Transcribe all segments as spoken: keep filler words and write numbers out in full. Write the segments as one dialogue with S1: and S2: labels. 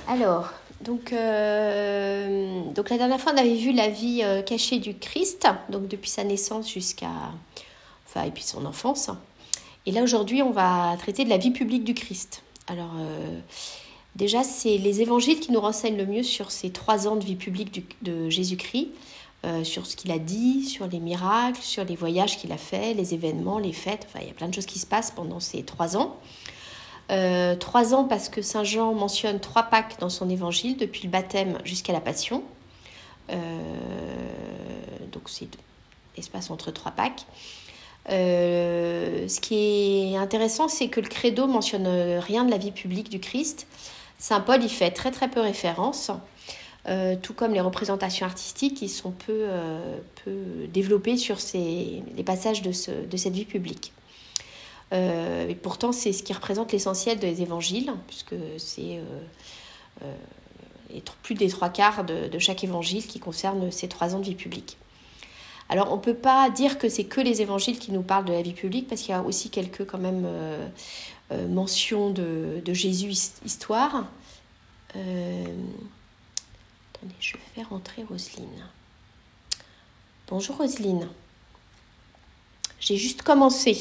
S1: Alors, donc, euh, donc la dernière fois, on avait vu la vie euh, cachée du Christ, donc depuis sa naissance jusqu'à, enfin, et puis son enfance. Et là, aujourd'hui, on va traiter de la vie publique du Christ. Alors, euh, déjà, c'est les évangiles qui nous renseignent le mieux sur ces trois ans de vie publique du, de Jésus-Christ, euh, sur ce qu'il a dit, sur les miracles, sur les voyages qu'il a faits, les événements, les fêtes. Enfin, il y a plein de choses qui se passent pendant ces trois ans. Euh, trois ans parce que Saint Jean mentionne trois Pâques dans son évangile, depuis le baptême jusqu'à la Passion. Euh, donc c'est l'espace entre trois Pâques. Euh, ce qui est intéressant, c'est que le credo mentionne rien de la vie publique du Christ. Saint Paul y fait très très peu référence, euh, tout comme les représentations artistiques qui sont peu, euh, peu développées sur ces, les passages de, ce, de cette vie publique. Euh, et pourtant, c'est ce qui représente l'essentiel des évangiles, puisque c'est euh, euh, les, plus des trois quarts de, de chaque évangile qui concerne ces trois ans de vie publique. Alors, on ne peut pas dire que c'est que les évangiles qui nous parlent de la vie publique, parce qu'il y a aussi quelques quand même euh, euh, mentions de, de Jésus histoire. Euh, attendez, je vais faire entrer Roselyne. Bonjour Roselyne. J'ai juste commencé.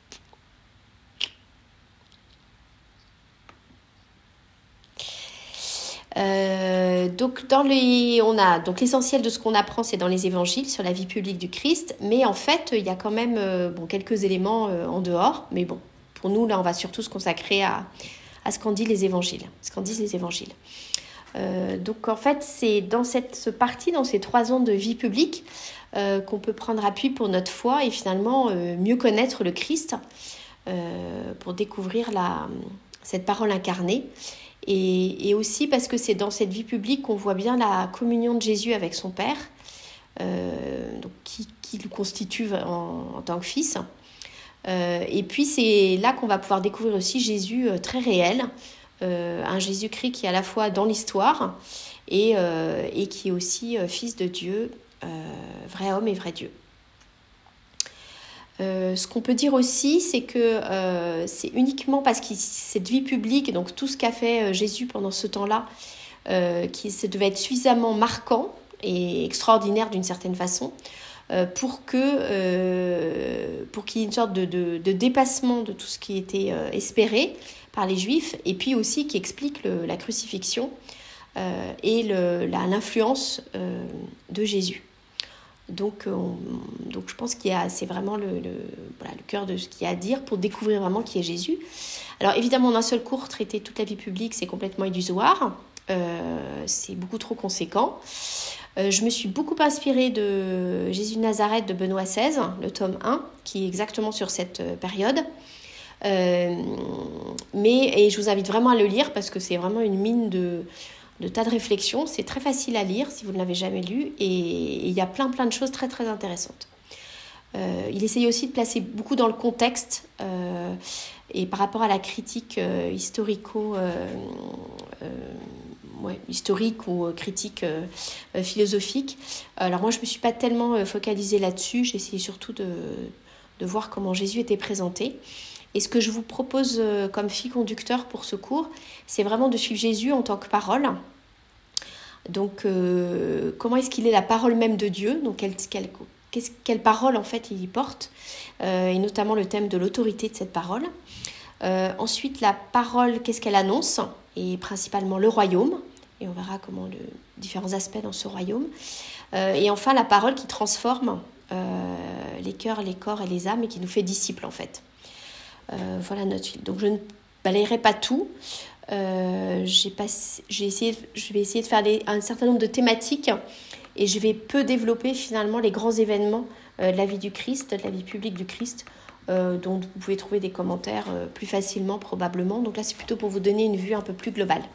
S1: Euh, donc dans les, on a donc l'essentiel de ce qu'on apprend, c'est dans les évangiles sur la vie publique du Christ, mais en fait il y a quand même euh, bon, quelques éléments euh, en dehors, mais bon, pour nous là on va surtout se consacrer à, à ce qu'en disent les évangiles, ce qu'en disent les évangiles. Euh, donc en fait c'est dans cette partie, dans ces trois ans de vie publique, euh, qu'on peut prendre appui pour notre foi et finalement euh, mieux connaître le Christ, euh, pour découvrir la, cette parole incarnée. Et, et aussi parce que c'est dans cette vie publique qu'on voit bien la communion de Jésus avec son Père, euh, donc qui, qui le constitue en, en tant que fils. Euh, et puis c'est là qu'on va pouvoir découvrir aussi Jésus euh, très réel, euh, un Jésus-Christ qui est à la fois dans l'histoire et, euh, et qui est aussi euh, fils de Dieu, euh, vrai homme et vrai Dieu. Euh, ce qu'on peut dire aussi, c'est que euh, c'est uniquement parce que cette vie publique, donc tout ce qu'a fait euh, Jésus pendant ce temps-là, euh, qui ça devait être suffisamment marquant et extraordinaire d'une certaine façon, euh, pour que euh, pour qu'il y ait une sorte de, de, de dépassement de tout ce qui était euh, espéré par les Juifs, et puis aussi qui explique le, la crucifixion euh, et le, la, l'influence euh, de Jésus. Donc, on, donc je pense qu'il y a, c'est vraiment le, le, voilà, le cœur de ce qu'il y a à dire pour découvrir vraiment qui est Jésus. Alors évidemment, en un seul cours, traiter toute la vie publique, c'est complètement illusoire. Euh, c'est beaucoup trop conséquent. Euh, je me suis beaucoup inspirée de Jésus de Nazareth de Benoît seize, le tome un, qui est exactement sur cette période. Euh, mais, et je vous invite vraiment à le lire parce que c'est vraiment une mine de... de tas de réflexions. C'est très facile à lire si vous ne l'avez jamais lu, et il y a plein plein de choses très très intéressantes. Euh, il essaye aussi de placer beaucoup dans le contexte euh, et par rapport à la critique euh, historico euh, euh, ouais, historique ou euh, critique euh, euh, philosophique. Alors moi je me suis pas tellement euh, focalisée là-dessus, j'ai essayé surtout de, de voir comment Jésus était présenté. Et ce que je vous propose euh, comme fil conducteur pour ce cours, c'est vraiment de suivre Jésus en tant que parole. Donc, euh, comment est-ce qu'il est la parole même de Dieu ? Donc, quelle, quelle, quelle parole, en fait, il y porte, euh, et notamment le thème de l'autorité de cette parole. Euh, ensuite, la parole, qu'est-ce qu'elle annonce ? Et principalement le royaume. Et on verra comment le différents aspects dans ce royaume. Euh, et enfin, la parole qui transforme euh, les cœurs, les corps et les âmes et qui nous fait disciples, en fait. Euh, voilà notre fil. Donc je ne balayerai pas tout. Euh, j'ai pas, j'ai essayé, je vais essayer de faire des, un certain nombre de thématiques et je vais peu développer finalement les grands événements euh, de la vie du Christ, de la vie publique du Christ, euh, dont vous pouvez trouver des commentaires euh, plus facilement probablement. Donc là c'est plutôt pour vous donner une vue un peu plus globale.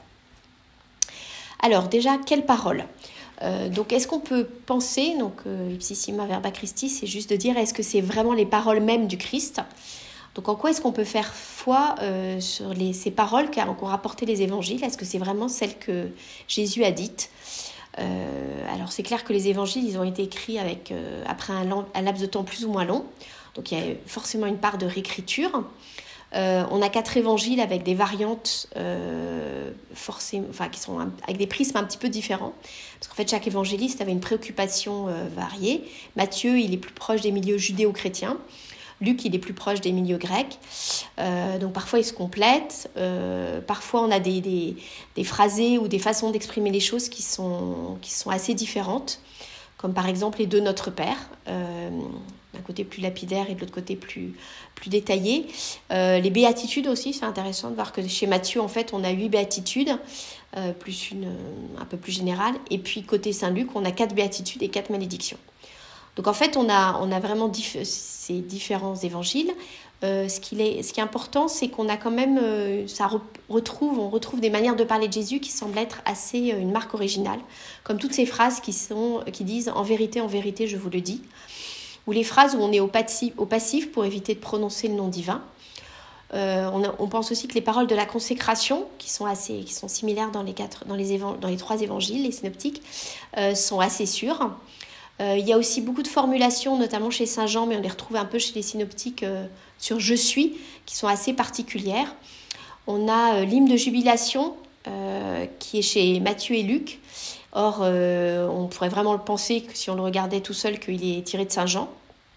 S1: Alors déjà, quelle parole ? Euh, donc est-ce qu'on peut penser, donc euh, ipsissima verba Christi, c'est juste de dire est-ce que c'est vraiment les paroles mêmes du Christ ? Donc en quoi est-ce qu'on peut faire foi euh, sur les, ces paroles qu'ont rapporté les évangiles ? Est-ce que c'est vraiment celles que Jésus a dites ? euh, Alors c'est clair que les évangiles, ils ont été écrits avec, euh, après un, long, un laps de temps plus ou moins long. Donc il y a forcément une part de réécriture. Euh, on a quatre évangiles avec des variantes euh, forcément, enfin, qui sont un, avec des prismes un petit peu différents. Parce qu'en fait, chaque évangéliste avait une préoccupation euh, variée. Matthieu, il est plus proche des milieux judéo-chrétiens. Luc, il est plus proche des milieux grecs. Euh, donc parfois, ils se complètent. Euh, parfois, on a des, des, des phrasés ou des façons d'exprimer les choses qui sont, qui sont assez différentes. Comme par exemple les deux Notre Père. Euh, d'un côté plus lapidaire et de l'autre côté plus, plus détaillé. Euh, les béatitudes aussi, c'est intéressant de voir que chez Matthieu, en fait, on a huit béatitudes, euh, plus une un peu plus générale. Et puis côté Saint-Luc, on a quatre béatitudes et quatre malédictions. Donc en fait, on a, on a vraiment diff- ces différents évangiles. Euh, ce, qu'il est, ce qui est important, c'est qu'on a quand même, euh, ça re- retrouve, on retrouve des manières de parler de Jésus qui semblent être assez euh, une marque originale, comme toutes ces phrases qui, sont, qui disent « En vérité, en vérité, je vous le dis », ou les phrases où on est au passif, au passif pour éviter de prononcer le nom divin. Euh, on, a, on pense aussi que les paroles de la consécration, qui sont, assez, qui sont similaires dans les, quatre, dans, les évan- dans les trois évangiles, les synoptiques, euh, sont assez sûres. Euh, il y a aussi beaucoup de formulations, notamment chez Saint Jean, mais on les retrouve un peu chez les synoptiques euh, sur « je suis », qui sont assez particulières. On a euh, l'hymne de jubilation, euh, qui est chez Matthieu et Luc. Or, euh, on pourrait vraiment le penser, que si on le regardait tout seul, qu'il est tiré de Saint Jean.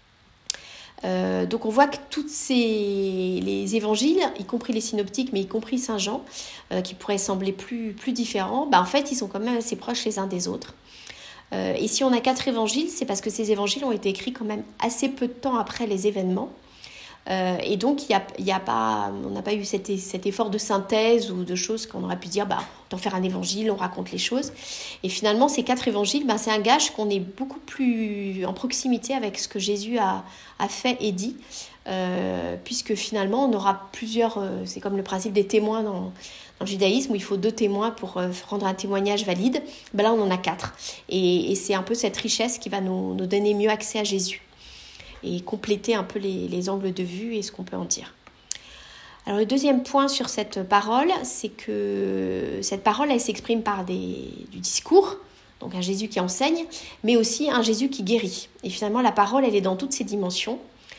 S1: Euh, donc on voit que tous les évangiles, y compris les synoptiques, mais y compris Saint Jean, euh, qui pourraient sembler plus, plus différents, bah en fait ils sont quand même assez proches les uns des autres. Euh, et si on a quatre évangiles, c'est parce que ces évangiles ont été écrits quand même assez peu de temps après les événements. Euh, et donc, y a, y a pas, on n'a pas eu cet, cet effort de synthèse ou de choses qu'on aurait pu dire, bah, on va faire un évangile, on raconte les choses. Et finalement, ces quatre évangiles, bah, c'est un gage qu'on est beaucoup plus en proximité avec ce que Jésus a, a fait et dit, euh, puisque finalement, on aura plusieurs, euh, c'est comme le principe des témoins dans, dans le judaïsme, où il faut deux témoins pour euh, rendre un témoignage valide. Ben là, on en a quatre. Et, et c'est un peu cette richesse qui va nous, nous donner mieux accès à Jésus et compléter un peu les, les angles de vue et ce qu'on peut en dire. Alors le deuxième point sur cette parole, c'est que cette parole, elle s'exprime par des, du discours, donc un Jésus qui enseigne, mais aussi un Jésus qui guérit. Et finalement, la parole, elle est dans toutes ses dimensions.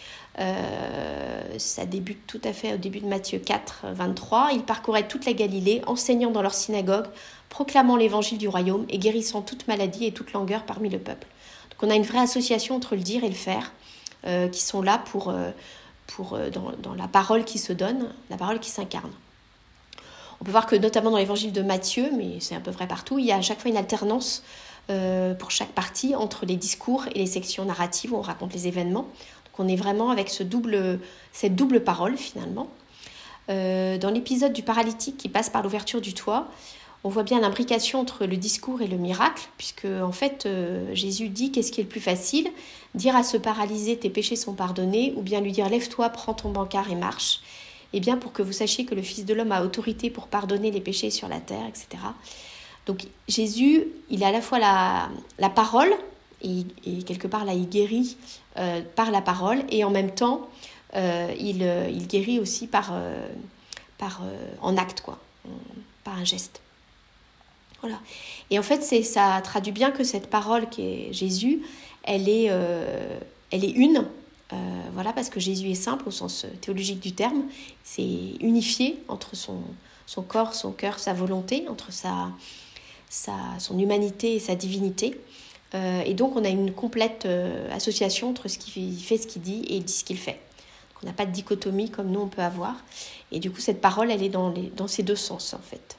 S1: Euh, ça débute tout à fait au début de Matthieu quatre, vingt-trois. Ils parcouraient toute la Galilée, enseignant dans leur synagogue, proclamant l'évangile du royaume et guérissant toute maladie et toute langueur parmi le peuple. Donc on a une vraie association entre le dire et le faire, Euh, qui sont là pour, euh, pour, euh, dans, dans la parole qui se donne, la parole qui s'incarne. On peut voir que notamment dans l'évangile de Matthieu, mais c'est un peu vrai partout, il y a à chaque fois une alternance euh, pour chaque partie entre les discours et les sections narratives où on raconte les événements. Donc on est vraiment avec ce double, cette double parole finalement. Euh, dans l'épisode du paralytique qui passe par l'ouverture du toit, on voit bien l'imbrication entre le discours et le miracle, puisque en fait euh, Jésus dit qu'est-ce qui est le plus facile, dire à ce paralysé tes péchés sont pardonnés, ou bien lui dire lève-toi, prends ton bancard et marche. Et bien pour que vous sachiez que le Fils de l'homme a autorité pour pardonner les péchés sur la terre, et cetera. Donc Jésus, il a à la fois la, la parole, et, et quelque part là il guérit euh, par la parole, et en même temps euh, il, euh, il guérit aussi par, euh, par, euh, en acte, quoi, par un geste. Voilà. Et en fait, c'est, ça traduit bien que cette parole qui est Jésus, elle est, euh, elle est une, euh, voilà, parce que Jésus est simple au sens théologique du terme, c'est unifié entre son, son corps, son cœur, sa volonté, entre sa, sa, son humanité et sa divinité. Euh, et donc, on a une complète euh, association entre ce qu'il fait, ce qu'il dit et il dit ce qu'il fait. Donc, on n'a pas de dichotomie comme nous, on peut avoir. Et du coup, cette parole, elle est dans, les, dans ces deux sens, en fait.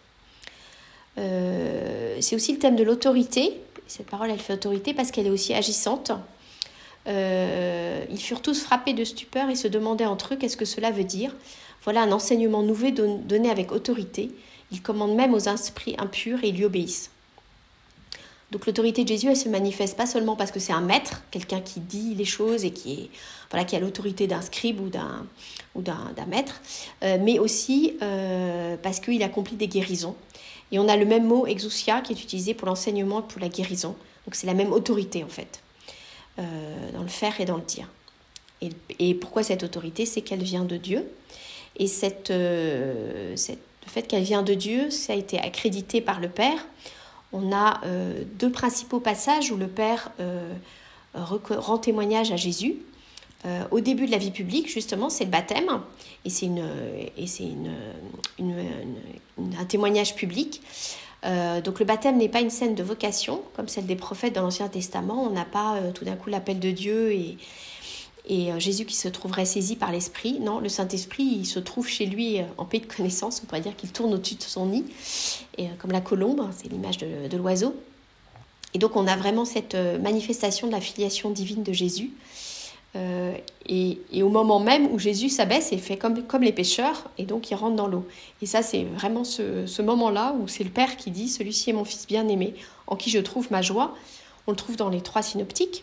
S1: Euh, c'est aussi le thème de l'autorité. Cette parole, elle fait autorité parce qu'elle est aussi agissante. Euh, ils furent tous frappés de stupeur et se demandaient entre eux qu'est-ce que cela veut dire. Voilà un enseignement nouveau donné avec autorité. Il commande même aux esprits impurs et ils lui obéissent. Donc l'autorité de Jésus, elle se manifeste pas seulement parce que c'est un maître, quelqu'un qui dit les choses et qui, est, voilà, qui a l'autorité d'un scribe ou d'un, ou d'un, d'un maître, euh, mais aussi euh, parce qu'il accomplit des guérisons. Et on a le même mot, exousia, qui est utilisé pour l'enseignement et pour la guérison. Donc c'est la même autorité en fait, euh, dans le faire et dans le dire. Et, et pourquoi cette autorité ? C'est qu'elle vient de Dieu. Et cette, euh, cette, le fait qu'elle vient de Dieu, ça a été accrédité par le Père. On a euh, deux principaux passages où le Père euh, rend témoignage à Jésus. euh, au début de la vie publique, justement, c'est le baptême, et c'est, une, et c'est une, une, une, une, un témoignage public. Euh, donc le baptême n'est pas une scène de vocation, comme celle des prophètes dans l'Ancien Testament. On n'a pas euh, tout d'un coup l'appel de Dieu et, et euh, Jésus qui se trouverait saisi par l'Esprit. Non, le Saint-Esprit, il se trouve chez lui euh, en paix de connaissance, on pourrait dire qu'il tourne au-dessus de son nid, et, euh, comme la colombe, c'est l'image de, de l'oiseau. Et donc on a vraiment cette euh, manifestation de la filiation divine de Jésus. Euh, et, et au moment même où Jésus s'abaisse et fait comme, comme les pêcheurs, et donc il rentre dans l'eau. Et ça, c'est vraiment ce, ce moment-là où c'est le Père qui dit « Celui-ci est mon Fils bien-aimé, en qui je trouve ma joie ». On le trouve dans les trois synoptiques.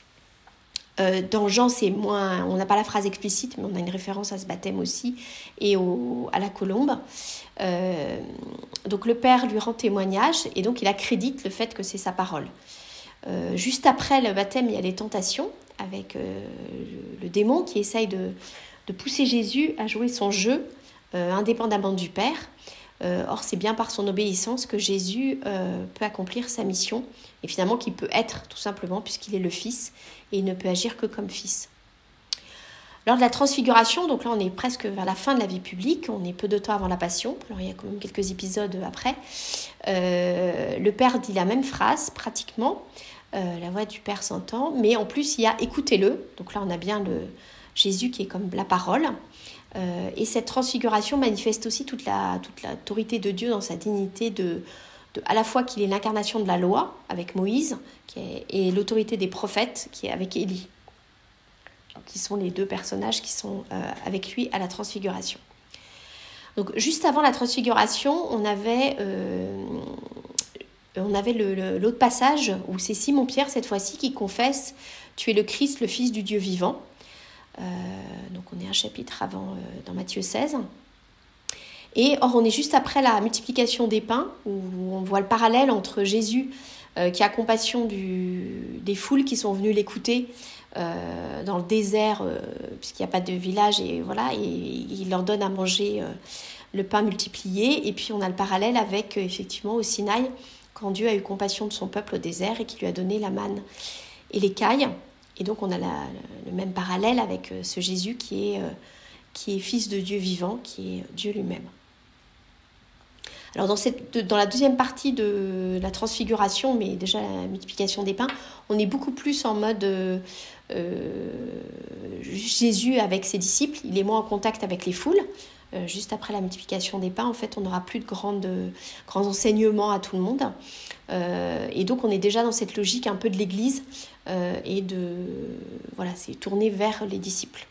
S1: Euh, dans Jean, c'est moins, on n'a pas la phrase explicite, mais on a une référence à ce baptême aussi, et au, à la colombe. Euh, donc le Père lui rend témoignage, et donc il accrédite le fait que c'est sa parole. Euh, juste après le baptême, il y a les tentations, avec euh, le, le démon qui essaye de, de pousser Jésus à jouer son jeu euh, indépendamment du Père. Euh, or, c'est bien par son obéissance que Jésus euh, peut accomplir sa mission et finalement qu'il peut être tout simplement puisqu'il est le Fils et il ne peut agir que comme Fils. Lors de la transfiguration, donc là on est presque vers la fin de la vie publique, on est peu de temps avant la Passion, alors il y a quand même quelques épisodes après, euh, le Père dit la même phrase pratiquement, Euh, la voix du Père s'entend, mais en plus il y a écoutez-le, donc là on a bien le Jésus qui est comme la parole, euh, et cette transfiguration manifeste aussi toute, la, toute l'autorité de Dieu dans sa dignité de, de, à la fois qu'il est l'incarnation de la loi avec Moïse qui est, et l'autorité des prophètes qui est avec Élie, qui sont les deux personnages qui sont euh, avec lui à la transfiguration. Donc juste avant la transfiguration, on avait euh, On avait le, le, l'autre passage où c'est Simon-Pierre, cette fois-ci, qui confesse « Tu es le Christ, le Fils du Dieu vivant euh, ». Donc on est un chapitre avant euh, dans Matthieu seize. Et or, on est juste après la multiplication des pains, où on voit le parallèle entre Jésus euh, qui a compassion du, des foules qui sont venues l'écouter euh, dans le désert, euh, puisqu'il n'y a pas de village, et voilà, et, et il leur donne à manger euh, le pain multiplié. Et puis on a le parallèle avec, euh, effectivement, au Sinaï, quand Dieu a eu compassion de son peuple au désert et qu'il lui a donné la manne et l'écaille. Et donc on a la, le même parallèle avec ce Jésus qui est, qui est fils de Dieu vivant, qui est Dieu lui-même. Alors dans, cette, dans la deuxième partie de la transfiguration, mais déjà la multiplication des pains, on est beaucoup plus en mode euh, Jésus avec ses disciples, il est moins en contact avec les foules. Euh, juste après la multiplication des pains, en fait, on n'aura plus de grandes, grands enseignements à tout le monde. Euh, et donc, on est déjà dans cette logique un peu de l'Église euh, et de... Voilà, c'est tourné vers les disciples.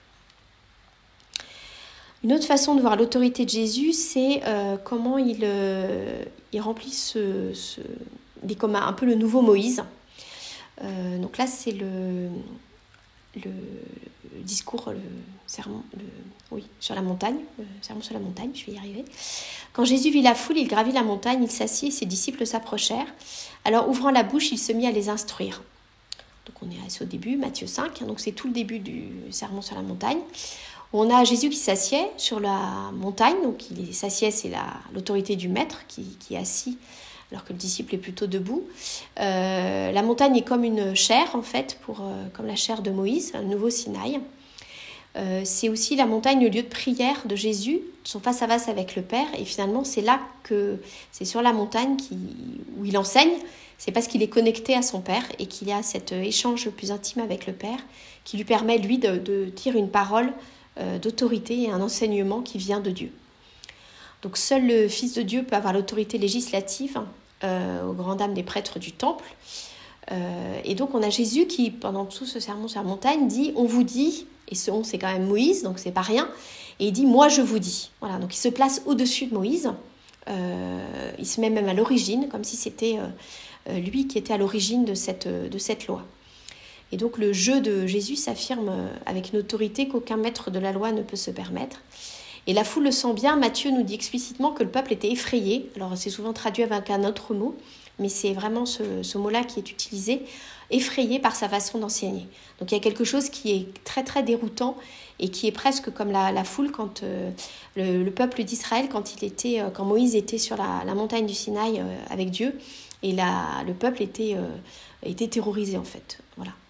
S1: Une autre façon de voir l'autorité de Jésus, c'est euh, comment il, euh, il remplit ce... ce il est comme un, un peu le nouveau Moïse. Euh, donc là, c'est le... le le discours, le sermon, le, oui, sur la montagne, le sermon sur la montagne, je vais y arriver. Quand Jésus vit la foule, il gravit la montagne, il s'assit, ses disciples s'approchèrent. Alors, ouvrant la bouche, il se mit à les instruire. Donc, on est au début, Matthieu cinq, donc c'est tout le début du sermon sur la montagne. On a Jésus qui s'assied sur la montagne, donc il s'assied, c'est la, l'autorité du maître qui, qui est assis, alors que le disciple est plutôt debout. Euh, la montagne est comme une chaire, en fait, pour, euh, comme la chaire de Moïse, un nouveau Sinaï. Euh, c'est aussi la montagne, le lieu de prière de Jésus, son face-à-face avec le Père. Et finalement, c'est là que, c'est sur la montagne qui, où il enseigne. C'est parce qu'il est connecté à son Père et qu'il y a cet échange le plus intime avec le Père qui lui permet, lui, de, de dire une parole euh, d'autorité et un enseignement qui vient de Dieu. Donc seul le Fils de Dieu peut avoir l'autorité législative euh, aux grandes dames des prêtres du temple. Euh, et donc on a Jésus qui, pendant tout ce sermon sur la montagne, dit « On vous dit », et ce « on » c'est quand même Moïse, donc c'est pas rien, et il dit « Moi je vous dis ». Voilà, donc il se place au-dessus de Moïse, euh, il se met même à l'origine, comme si c'était euh, lui qui était à l'origine de cette, de cette loi. Et donc le jeu de Jésus s'affirme avec une autorité qu'aucun maître de la loi ne peut se permettre. Et la foule le sent bien, Matthieu nous dit explicitement que le peuple était effrayé. Alors c'est souvent traduit avec un autre mot, mais c'est vraiment ce, ce mot-là qui est utilisé, effrayé par sa façon d'enseigner. Donc il y a quelque chose qui est très très déroutant et qui est presque comme la, la foule quand euh, le, le peuple d'Israël, quand, il était, euh, quand Moïse était sur la, la montagne du Sinaï euh, avec Dieu, et la, le peuple était, euh, était terrorisé en fait. Voilà.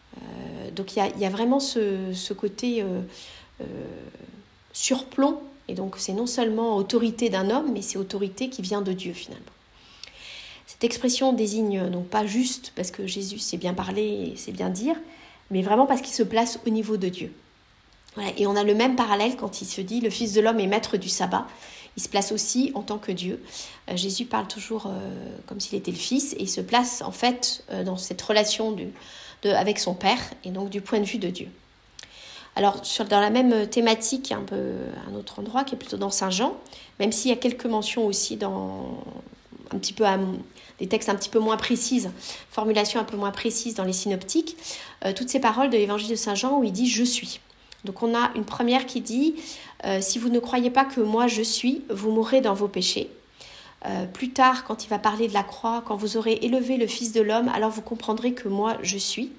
S1: Euh, donc il y a, il y a vraiment ce, ce côté euh, euh, surplomb. Et donc c'est non seulement autorité d'un homme, mais c'est autorité qui vient de Dieu finalement. Cette expression désigne donc pas juste parce que Jésus sait bien parler et sait bien dire, mais vraiment parce qu'il se place au niveau de Dieu. Voilà. Et on a le même parallèle quand il se dit « le Fils de l'homme est maître du sabbat ». Il se place aussi en tant que Dieu. Euh, Jésus parle toujours euh, comme s'il était le Fils et il se place en fait euh, dans cette relation du, de, avec son Père et donc du point de vue de Dieu. Alors sur, dans la même thématique, un peu un autre endroit qui est plutôt dans Saint Jean, même s'il y a quelques mentions aussi dans un petit peu à, des textes un petit peu moins précises, formulations un peu moins précises dans les synoptiques, euh, toutes ces paroles de l'évangile de Saint Jean où il dit « je suis ». Donc on a une première qui dit euh, « si vous ne croyez pas que moi je suis, vous mourrez dans vos péchés ». Euh, plus tard, quand il va parler de la croix, quand vous aurez élevé le Fils de l'homme, alors vous comprendrez que moi je suis.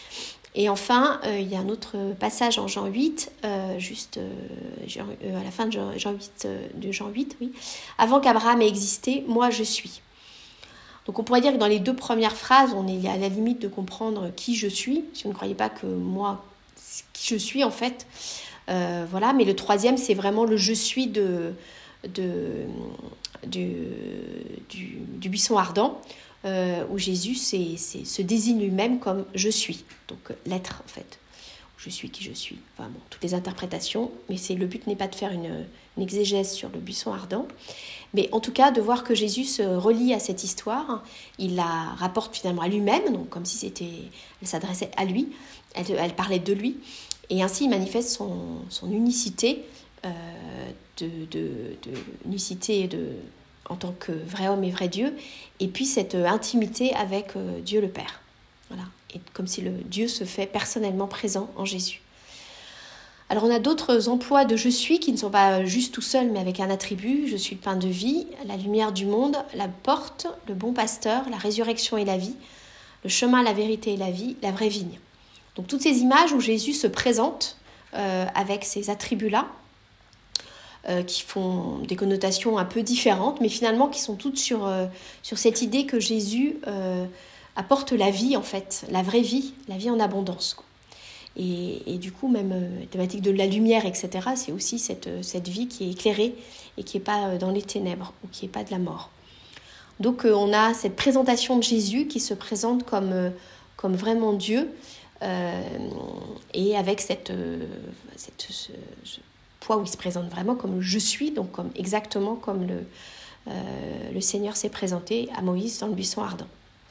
S1: Et enfin, euh, il y a un autre passage en Jean huit, euh, juste euh, Jean, euh, à la fin de Jean, Jean huit, euh, de Jean huit, oui. « Avant qu'Abraham ait existé, moi je suis ». Donc on pourrait dire que dans les deux premières phrases, on est à la limite de comprendre qui je suis, si vous ne croyez pas que moi, qui je suis en fait. Euh, voilà, mais le troisième, c'est vraiment le « je suis » de, de, de, du, du buisson ardent, euh, où Jésus c'est, c'est, se désigne lui-même comme « je suis », donc l'être en fait. Je suis qui je suis. Enfin bon, toutes les interprétations, mais c'est, le but n'est pas de faire une, une exégèse sur le buisson ardent, mais en tout cas de voir que Jésus se relie à cette histoire, il la rapporte finalement à lui-même, donc comme si c'était, elle s'adressait à lui, elle, elle parlait de lui, et ainsi il manifeste son, son unicité, euh, de, de, de, unicité de, en tant que vrai homme et vrai Dieu, et puis cette intimité avec euh, Dieu le Père. Voilà. Et comme si le Dieu se fait personnellement présent en Jésus. Alors on a d'autres emplois de « je suis » qui ne sont pas juste tout seuls, mais avec un attribut. Je suis le pain de vie, la lumière du monde, la porte, le bon pasteur, la résurrection et la vie, le chemin, la vérité et la vie, la vraie vigne. Donc toutes ces images où Jésus se présente euh, avec ces attributs-là, euh, qui font des connotations un peu différentes, mais finalement qui sont toutes sur, euh, sur cette idée que Jésus euh, apporte la vie en fait, la vraie vie, la vie en abondance, quoi. Et, et du coup, même euh, thématique de la lumière, et cetera, c'est aussi cette, cette vie qui est éclairée et qui n'est pas dans les ténèbres ou qui n'est pas de la mort. Donc euh, on a cette présentation de Jésus qui se présente comme, euh, comme vraiment Dieu euh, et avec cette, euh, cette, ce, ce poids où il se présente vraiment comme « je suis », donc comme, exactement comme le, euh, le Seigneur s'est présenté à Moïse dans le buisson ardent.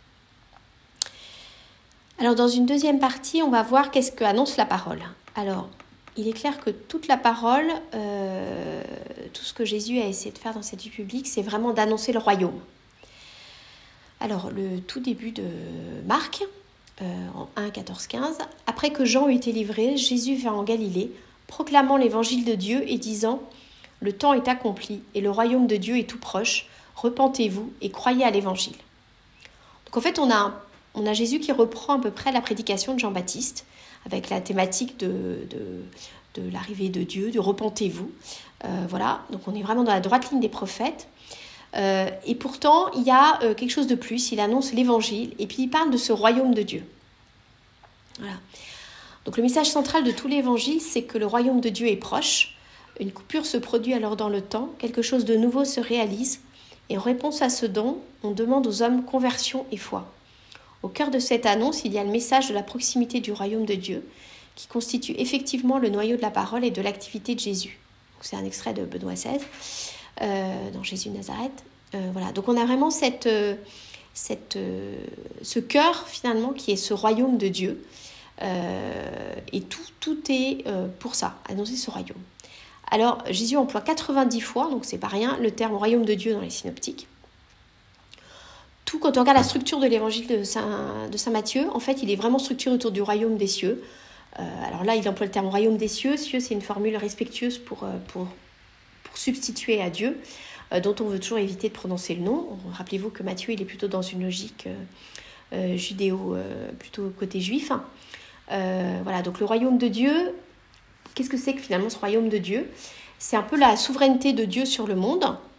S1: Alors dans une deuxième partie, on va voir qu'est-ce qu'annonce la parole. Alors, il est clair que toute la parole, euh, tout ce que Jésus a essayé de faire dans cette vie publique, c'est vraiment d'annoncer le royaume. Alors, le tout début de Marc, euh, en un, quatorze, quinze, « Après que Jean eut été livré, Jésus vint en Galilée, proclamant l'évangile de Dieu et disant « Le temps est accompli et le royaume de Dieu est tout proche, repentez-vous et croyez à l'évangile. » Donc en fait, on a un On a Jésus qui reprend à peu près la prédication de Jean-Baptiste avec la thématique de, de, de l'arrivée de Dieu, de « repentez-vous ». Euh, voilà, donc on est vraiment dans la droite ligne des prophètes. Euh, et pourtant, il y a euh, quelque chose de plus, il annonce l'évangile et puis il parle de ce royaume de Dieu. Voilà. Donc le message central de tout l'évangile, c'est que le royaume de Dieu est proche, une coupure se produit alors dans le temps, quelque chose de nouveau se réalise, et en réponse à ce don, on demande aux hommes conversion et foi. Au cœur de cette annonce, il y a le message de la proximité du royaume de Dieu, qui constitue effectivement le noyau de la parole et de l'activité de Jésus. Donc, c'est un extrait de Benoît seize, euh, dans Jésus de Nazareth. Euh, voilà. Donc on a vraiment cette, euh, cette, euh, ce cœur finalement qui est ce royaume de Dieu. Euh, et tout, tout est euh, pour ça, annoncer ce royaume. Alors Jésus emploie quatre-vingt-dix fois, donc c'est pas rien, le terme royaume de Dieu dans les synoptiques. Tout, quand on regarde la structure de l'évangile de Saint, de Saint Matthieu, en fait, il est vraiment structuré autour du royaume des cieux. Euh, alors là, il emploie le terme royaume des cieux. Cieux, c'est une formule respectueuse pour, pour, pour substituer à Dieu, euh, dont on veut toujours éviter de prononcer le nom. Rappelez-vous que Matthieu, il est plutôt dans une logique euh, euh, judéo, euh, plutôt côté juif. Euh, voilà, donc le royaume de Dieu, qu'est-ce que c'est que finalement ce royaume de Dieu ? C'est un peu la souveraineté de Dieu sur le monde.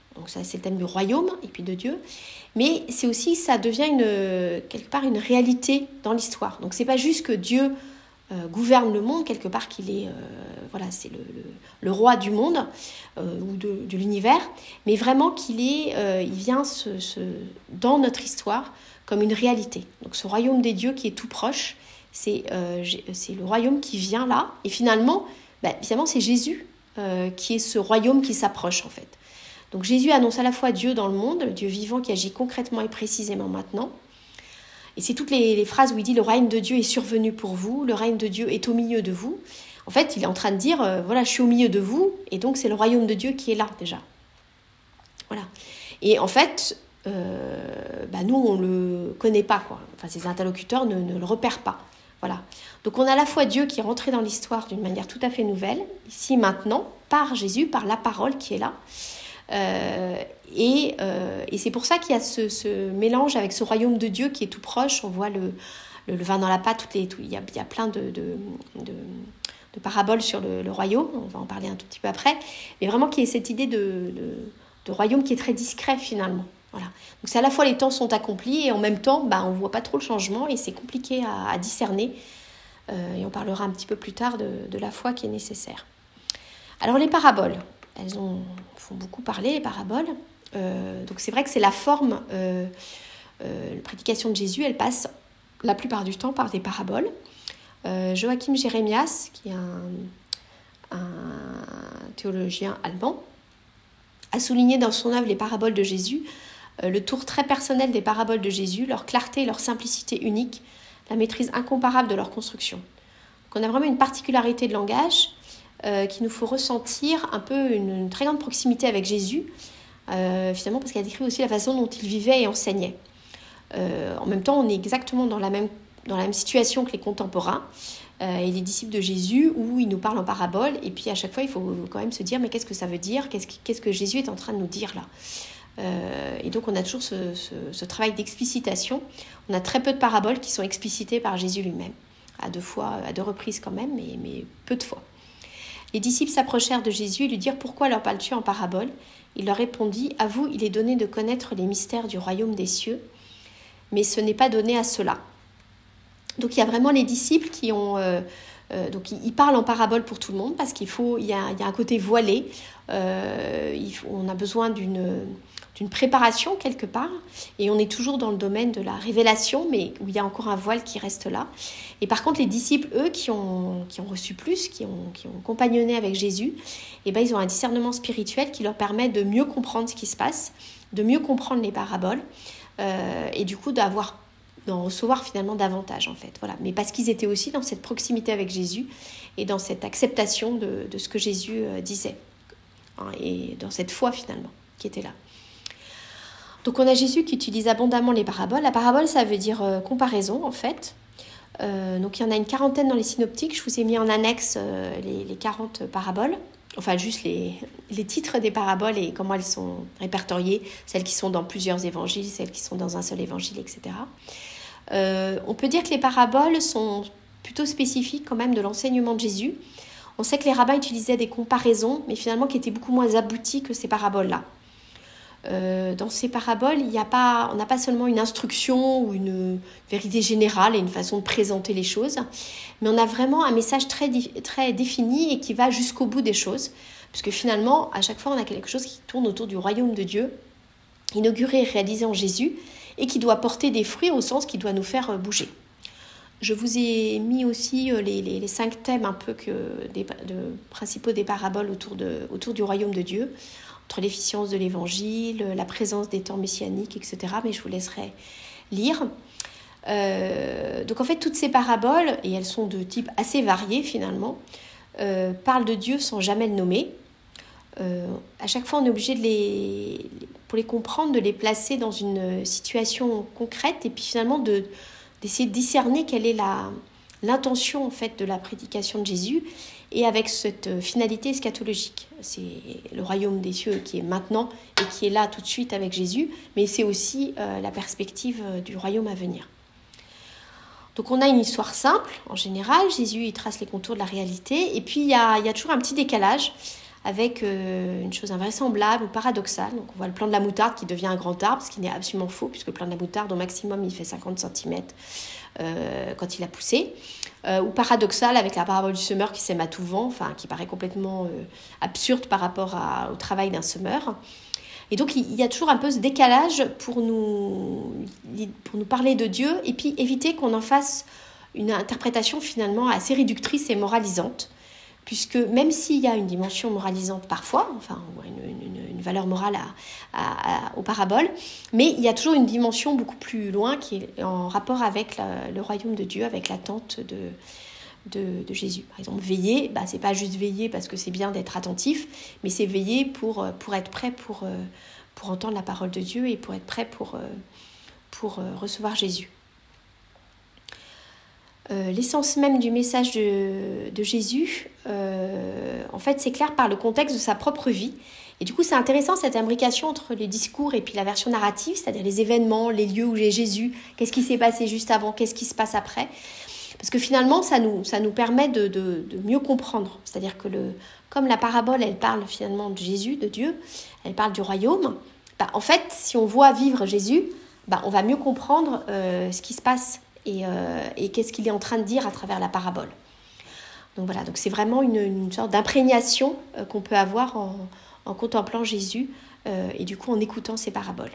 S1: Donc ça, c'est le thème du royaume et puis de Dieu. Mais c'est aussi, ça devient une, quelque part une réalité dans l'histoire. Donc c'est pas juste que Dieu euh, gouverne le monde, quelque part qu'il est, euh, voilà, c'est le, le, le roi du monde euh, ou de, de l'univers, mais vraiment qu'il est, euh, il vient se, se, dans notre histoire comme une réalité. Donc ce royaume des dieux qui est tout proche, c'est, euh, c'est le royaume qui vient là. Et finalement, bah, finalement c'est Jésus euh, qui est ce royaume qui s'approche en fait. Donc Jésus annonce à la fois Dieu dans le monde, le Dieu vivant qui agit concrètement et précisément maintenant. Et c'est toutes les, les phrases où il dit « Le règne de Dieu est survenu pour vous, le règne de Dieu est au milieu de vous ». En fait, il est en train de dire euh, « Voilà, je suis au milieu de vous » et donc c'est le royaume de Dieu qui est là déjà. Voilà. Et en fait, euh, bah nous, on ne le connaît pas, quoi. Enfin, ses interlocuteurs ne, ne le repèrent pas. Voilà. Donc on a à la fois Dieu qui est rentré dans l'histoire d'une manière tout à fait nouvelle, ici, maintenant, par Jésus, par la parole qui est là. Euh, et, euh, et c'est pour ça qu'il y a ce, ce mélange avec ce royaume de Dieu qui est tout proche. On voit le, le, le vin dans la pâte, toutes les, tout, il, y a, il y a plein de, de, de, de paraboles sur le, le royaume, on va en parler un tout petit peu après, mais vraiment qu'il y ait cette idée de, de, de royaume qui est très discret finalement. Voilà. Donc c'est à la fois les temps sont accomplis et en même temps bah, on ne voit pas trop le changement et c'est compliqué à, à discerner euh, et on parlera un petit peu plus tard de, de la foi qui est nécessaire. Alors les paraboles, elles ont, font beaucoup parler, les paraboles. Euh, donc c'est vrai que c'est la forme, euh, euh, la prédication de Jésus, elle passe la plupart du temps par des paraboles. Euh, Joachim Jeremias, qui est un, un théologien allemand, a souligné dans son œuvre Les paraboles de Jésus euh, le tour très personnel des paraboles de Jésus, leur clarté, leur simplicité unique, la maîtrise incomparable de leur construction. Donc on a vraiment une particularité de langage Euh, qui nous faut ressentir un peu une, une très grande proximité avec Jésus, euh, finalement parce qu'elle décrit aussi la façon dont il vivait et enseignait. Euh, en même temps, on est exactement dans la même, dans la même situation que les contemporains euh, et les disciples de Jésus, où il nous parle en parabole, et puis à chaque fois, il faut quand même se dire, mais qu'est-ce que ça veut dire ? Qu'est-ce, qu'est-ce que Jésus est en train de nous dire là ? Euh, et donc, on a toujours ce, ce, ce travail d'explicitation. On a très peu de paraboles qui sont explicitées par Jésus lui-même, à deux fois, à deux reprises quand même, mais, mais peu de fois. Les disciples s'approchèrent de Jésus et lui dirent « Pourquoi leur parles-tu en parabole ?» Il leur répondit « À vous, il est donné de connaître les mystères du royaume des cieux, mais ce n'est pas donné à ceux-là. » Donc il y a vraiment les disciples qui ont... Euh, euh, donc ils parlent en parabole pour tout le monde parce qu'il faut... Il y a, il y a un côté voilé. Euh, il faut, on a besoin d'une... d'une préparation quelque part, et on est toujours dans le domaine de la révélation, mais où il y a encore un voile qui reste là. Et par contre, les disciples, eux, qui ont, qui ont reçu plus, qui ont, qui ont compagnonné avec Jésus, eh ben, ils ont un discernement spirituel qui leur permet de mieux comprendre ce qui se passe, de mieux comprendre les paraboles, euh, et du coup d'avoir, d'en recevoir finalement davantage, en fait. Voilà. Mais parce qu'ils étaient aussi dans cette proximité avec Jésus, et dans cette acceptation de, de ce que Jésus euh, disait, hein, et dans cette foi finalement, qui était là. Donc on a Jésus qui utilise abondamment les paraboles. La parabole, ça veut dire euh, comparaison en fait. Euh, donc il y en a une quarantaine dans les synoptiques. Je vous ai mis en annexe euh, les, les quarante paraboles. Enfin juste les, les titres des paraboles et comment elles sont répertoriées. Celles qui sont dans plusieurs évangiles, celles qui sont dans un seul évangile, et cetera. Euh, on peut dire que les paraboles sont plutôt spécifiques quand même de l'enseignement de Jésus. On sait que les rabbins utilisaient des comparaisons, mais finalement qui étaient beaucoup moins abouties que ces paraboles-là. Euh, dans ces paraboles, il y a pas, on n'a pas seulement une instruction ou une vérité générale et une façon de présenter les choses, mais on a vraiment un message très, très défini et qui va jusqu'au bout des choses, puisque finalement, à chaque fois, on a quelque chose qui tourne autour du royaume de Dieu, inauguré et réalisé en Jésus, et qui doit porter des fruits au sens qui doit nous faire bouger. Je vous ai mis aussi les, les, les cinq thèmes un peu que des, de, principaux des paraboles autour, de, autour du royaume de Dieu, entre l'efficience de l'évangile, la présence des temps messianiques, et cetera. Mais je vous laisserai lire. Euh, donc en fait, toutes ces paraboles, et elles sont de type assez varié finalement, euh, parlent de Dieu sans jamais le nommer. Euh, à chaque fois, on est obligé de les, pour les comprendre, de les placer dans une situation concrète et puis finalement de, d'essayer de discerner quelle est la, l'intention en fait de la prédication de Jésus. Et avec cette finalité eschatologique. C'est le royaume des cieux qui est maintenant et qui est là tout de suite avec Jésus, mais c'est aussi euh, la perspective du royaume à venir. Donc on a une histoire simple, en général. Jésus il trace les contours de la réalité, et puis il y a, il y a toujours un petit décalage avec euh, une chose invraisemblable ou paradoxale. Donc on voit le plant de la moutarde qui devient un grand arbre, ce qui n'est absolument faux, puisque le plant de la moutarde, au maximum, il fait cinquante centimètres euh, quand il a poussé. Euh, ou paradoxal avec la parabole du semeur qui sème à tout vent, enfin, qui paraît complètement euh, absurde par rapport à, au travail d'un semeur. Et donc il y a toujours un peu ce décalage pour nous, pour nous parler de Dieu et puis éviter qu'on en fasse une interprétation finalement assez réductrice et moralisante, puisque même s'il y a une dimension moralisante parfois, enfin une, une, une valeur morale à, à, à, aux paraboles, mais il y a toujours une dimension beaucoup plus loin qui est en rapport avec la, le royaume de Dieu, avec l'attente de, de, de Jésus. Par exemple, veiller, bah, c'est pas juste veiller parce que c'est bien d'être attentif, mais c'est veiller pour, pour être prêt pour, pour entendre la parole de Dieu et pour être prêt pour, pour recevoir Jésus. Euh, l'essence même du message de, de Jésus, euh, en fait, s'éclaire par le contexte de sa propre vie. Et du coup, c'est intéressant cette imbrication entre les discours et puis la version narrative, c'est-à-dire les événements, les lieux où est Jésus, qu'est-ce qui s'est passé juste avant, qu'est-ce qui se passe après. Parce que finalement, ça nous, ça nous permet de, de, de mieux comprendre. C'est-à-dire que le, comme la parabole, elle parle finalement de Jésus, de Dieu, elle parle du royaume, bah, en fait, si on voit vivre Jésus, bah, on va mieux comprendre euh, ce qui se passe Et, euh, et qu'est-ce qu'il est en train de dire à travers la parabole. Donc voilà, donc c'est vraiment une, une sorte d'imprégnation euh, qu'on peut avoir en, en contemplant Jésus euh, et du coup en écoutant ses paraboles.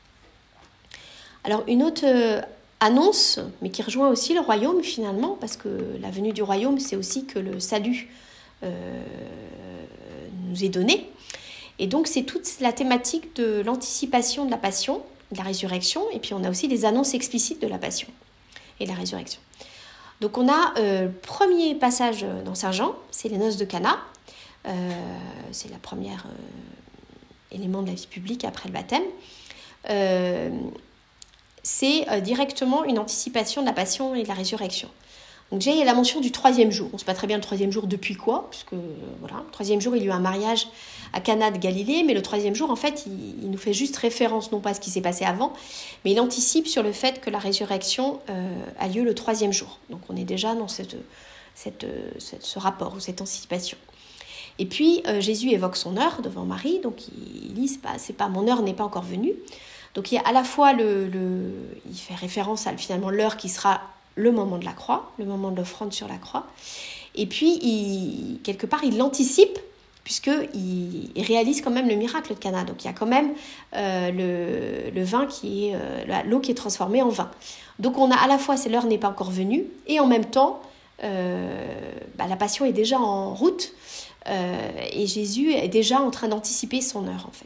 S1: Alors une autre euh, annonce, mais qui rejoint aussi le royaume finalement, parce que la venue du royaume, c'est aussi que le salut euh, nous est donné. Et donc c'est toute la thématique de l'anticipation de la passion, de la résurrection, et puis on a aussi des annonces explicites de la passion et la résurrection. Donc on a euh, le premier passage dans Saint Jean, c'est les noces de Cana. Euh, c'est le premier euh, élément de la vie publique après le baptême. Euh, c'est euh, directement une anticipation de la passion et de la résurrection. Donc déjà, il y a la mention du troisième jour. On ne sait pas très bien le troisième jour depuis quoi, puisque voilà, le troisième jour, il y a eu un mariage à Cana de Galilée, mais le troisième jour, en fait, il, il nous fait juste référence, non pas à ce qui s'est passé avant, mais il anticipe sur le fait que la résurrection euh, a lieu le troisième jour. Donc on est déjà dans cette, cette, cette, ce rapport ou cette anticipation. Et puis, euh, Jésus évoque son heure devant Marie, donc il, il dit, c'est pas, c'est pas, mon heure n'est pas encore venue. Donc il y a à la fois, le, le, il fait référence à finalement l'heure qui sera le moment de la croix, le moment de l'offrande sur la croix. Et puis, il, quelque part, il l'anticipe, puisqu'il il réalise quand même le miracle de Cana. Donc, il y a quand même euh, le, le vin qui est, euh, l'eau qui est transformée en vin. Donc, on a à la fois, c'est l'heure n'est pas encore venue, et en même temps, euh, bah, la passion est déjà en route, euh, et Jésus est déjà en train d'anticiper son heure, en fait.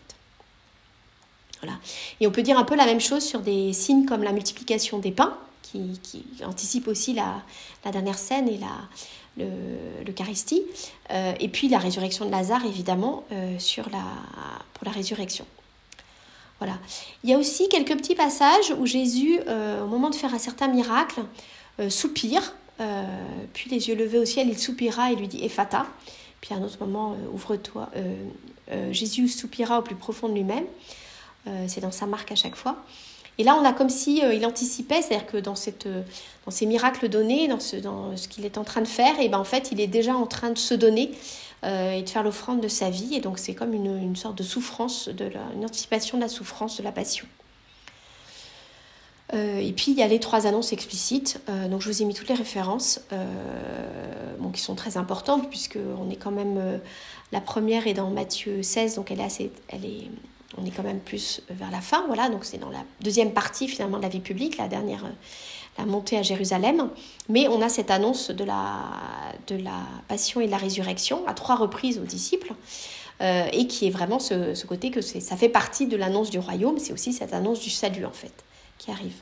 S1: Voilà. Et on peut dire un peu la même chose sur des signes comme la multiplication des pains, Qui, qui anticipe aussi la, la dernière scène et la, le, l'Eucharistie. Euh, et puis la résurrection de Lazare, évidemment, euh, sur la, pour la résurrection. Voilà. Il y a aussi quelques petits passages où Jésus, euh, au moment de faire un certain miracle, euh, soupire, euh, puis les yeux levés au ciel, il soupira et lui dit « Ephata ». Puis à un autre moment, euh, « Ouvre-toi euh, ». Euh, Jésus soupira au plus profond de lui-même. Euh, c'est dans sa marque à chaque fois. Et là, on a comme si euh, il anticipait, c'est-à-dire que dans, cette, euh, dans ces miracles donnés, dans ce, dans ce qu'il est en train de faire, et ben en fait, il est déjà en train de se donner euh, et de faire l'offrande de sa vie. Et donc, c'est comme une, une sorte de souffrance, de la, une anticipation de la souffrance, de la passion. Euh, et puis, il y a les trois annonces explicites. Euh, donc, je vous ai mis toutes les références euh, bon, qui sont très importantes, puisqu'on est quand même... Euh, la première est dans Matthieu seize, donc elle est assez... Elle est, on est quand même plus vers la fin, voilà, donc c'est dans la deuxième partie finalement de la vie publique, la dernière, la montée à Jérusalem, mais on a cette annonce de la, de la passion et de la résurrection à trois reprises aux disciples, euh, et qui est vraiment ce, ce côté que c'est, ça fait partie de l'annonce du royaume, c'est aussi cette annonce du salut en fait, qui arrive.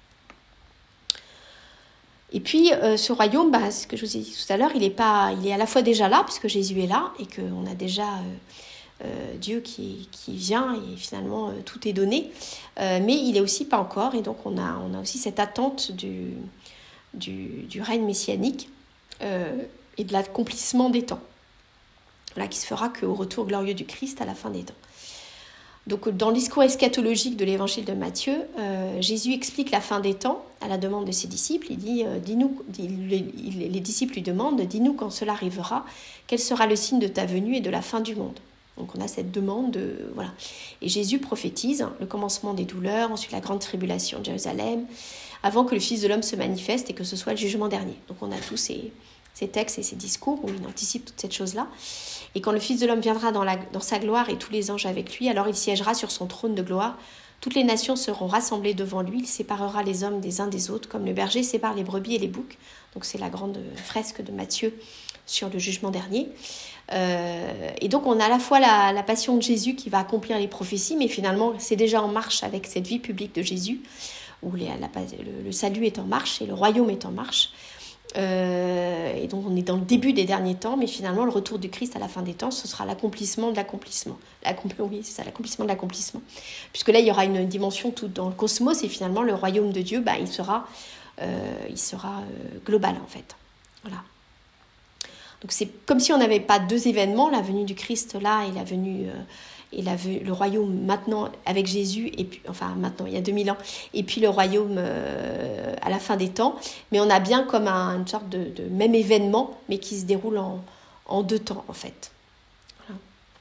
S1: Et puis euh, ce royaume, bah, ce que je vous ai dit tout à l'heure, il est, pas, il est à la fois déjà là, puisque Jésus est là, et qu'on a déjà... Euh, Euh, Dieu qui, qui vient et finalement euh, tout est donné, euh, mais il est aussi pas encore, et donc on a, on a aussi cette attente du, du, du règne messianique euh, et de l'accomplissement des temps, voilà, qui se fera qu'au retour glorieux du Christ à la fin des temps. Donc dans le discours eschatologique de l'évangile de Matthieu, euh, Jésus explique la fin des temps à la demande de ses disciples. Il dit, euh, dis-nous, dit, les, les disciples lui demandent, dis-nous quand cela arrivera, quel sera le signe de ta venue et de la fin du monde. Donc on a cette demande de voilà. Et Jésus prophétise hein, le commencement des douleurs, ensuite la grande tribulation de Jérusalem, avant que le Fils de l'homme se manifeste et que ce soit le jugement dernier. Donc on a tous ces, ces textes et ces discours où il anticipe toute cette chose-là. Et quand le Fils de l'homme viendra dans, la, dans sa gloire et tous les anges avec lui, alors il siégera sur son trône de gloire. Toutes les nations seront rassemblées devant lui. Il séparera les hommes des uns des autres, comme le berger sépare les brebis et les boucs. Donc c'est la grande fresque de Matthieu sur le jugement dernier. Euh, et donc on a à la fois la, la passion de Jésus qui va accomplir les prophéties, mais finalement c'est déjà en marche avec cette vie publique de Jésus, où les, la, le, le salut est en marche et le royaume est en marche. Euh, et donc on est dans le début des derniers temps, mais finalement le retour du Christ à la fin des temps, ce sera l'accomplissement de l'accomplissement. L'accompli- oui, c'est ça, l'accomplissement de l'accomplissement. Puisque là il y aura une dimension tout dans le cosmos, et finalement le royaume de Dieu, bah, il sera, euh, il sera euh, global en fait. Voilà. Donc c'est comme si on n'avait pas deux événements, la venue du Christ là et la venue... Euh, et la, le royaume maintenant avec Jésus, et puis, enfin maintenant il y a deux mille ans, et puis le royaume euh, à la fin des temps, mais on a bien comme un, une sorte de, de même événement, mais qui se déroule en, en deux temps en fait. Voilà.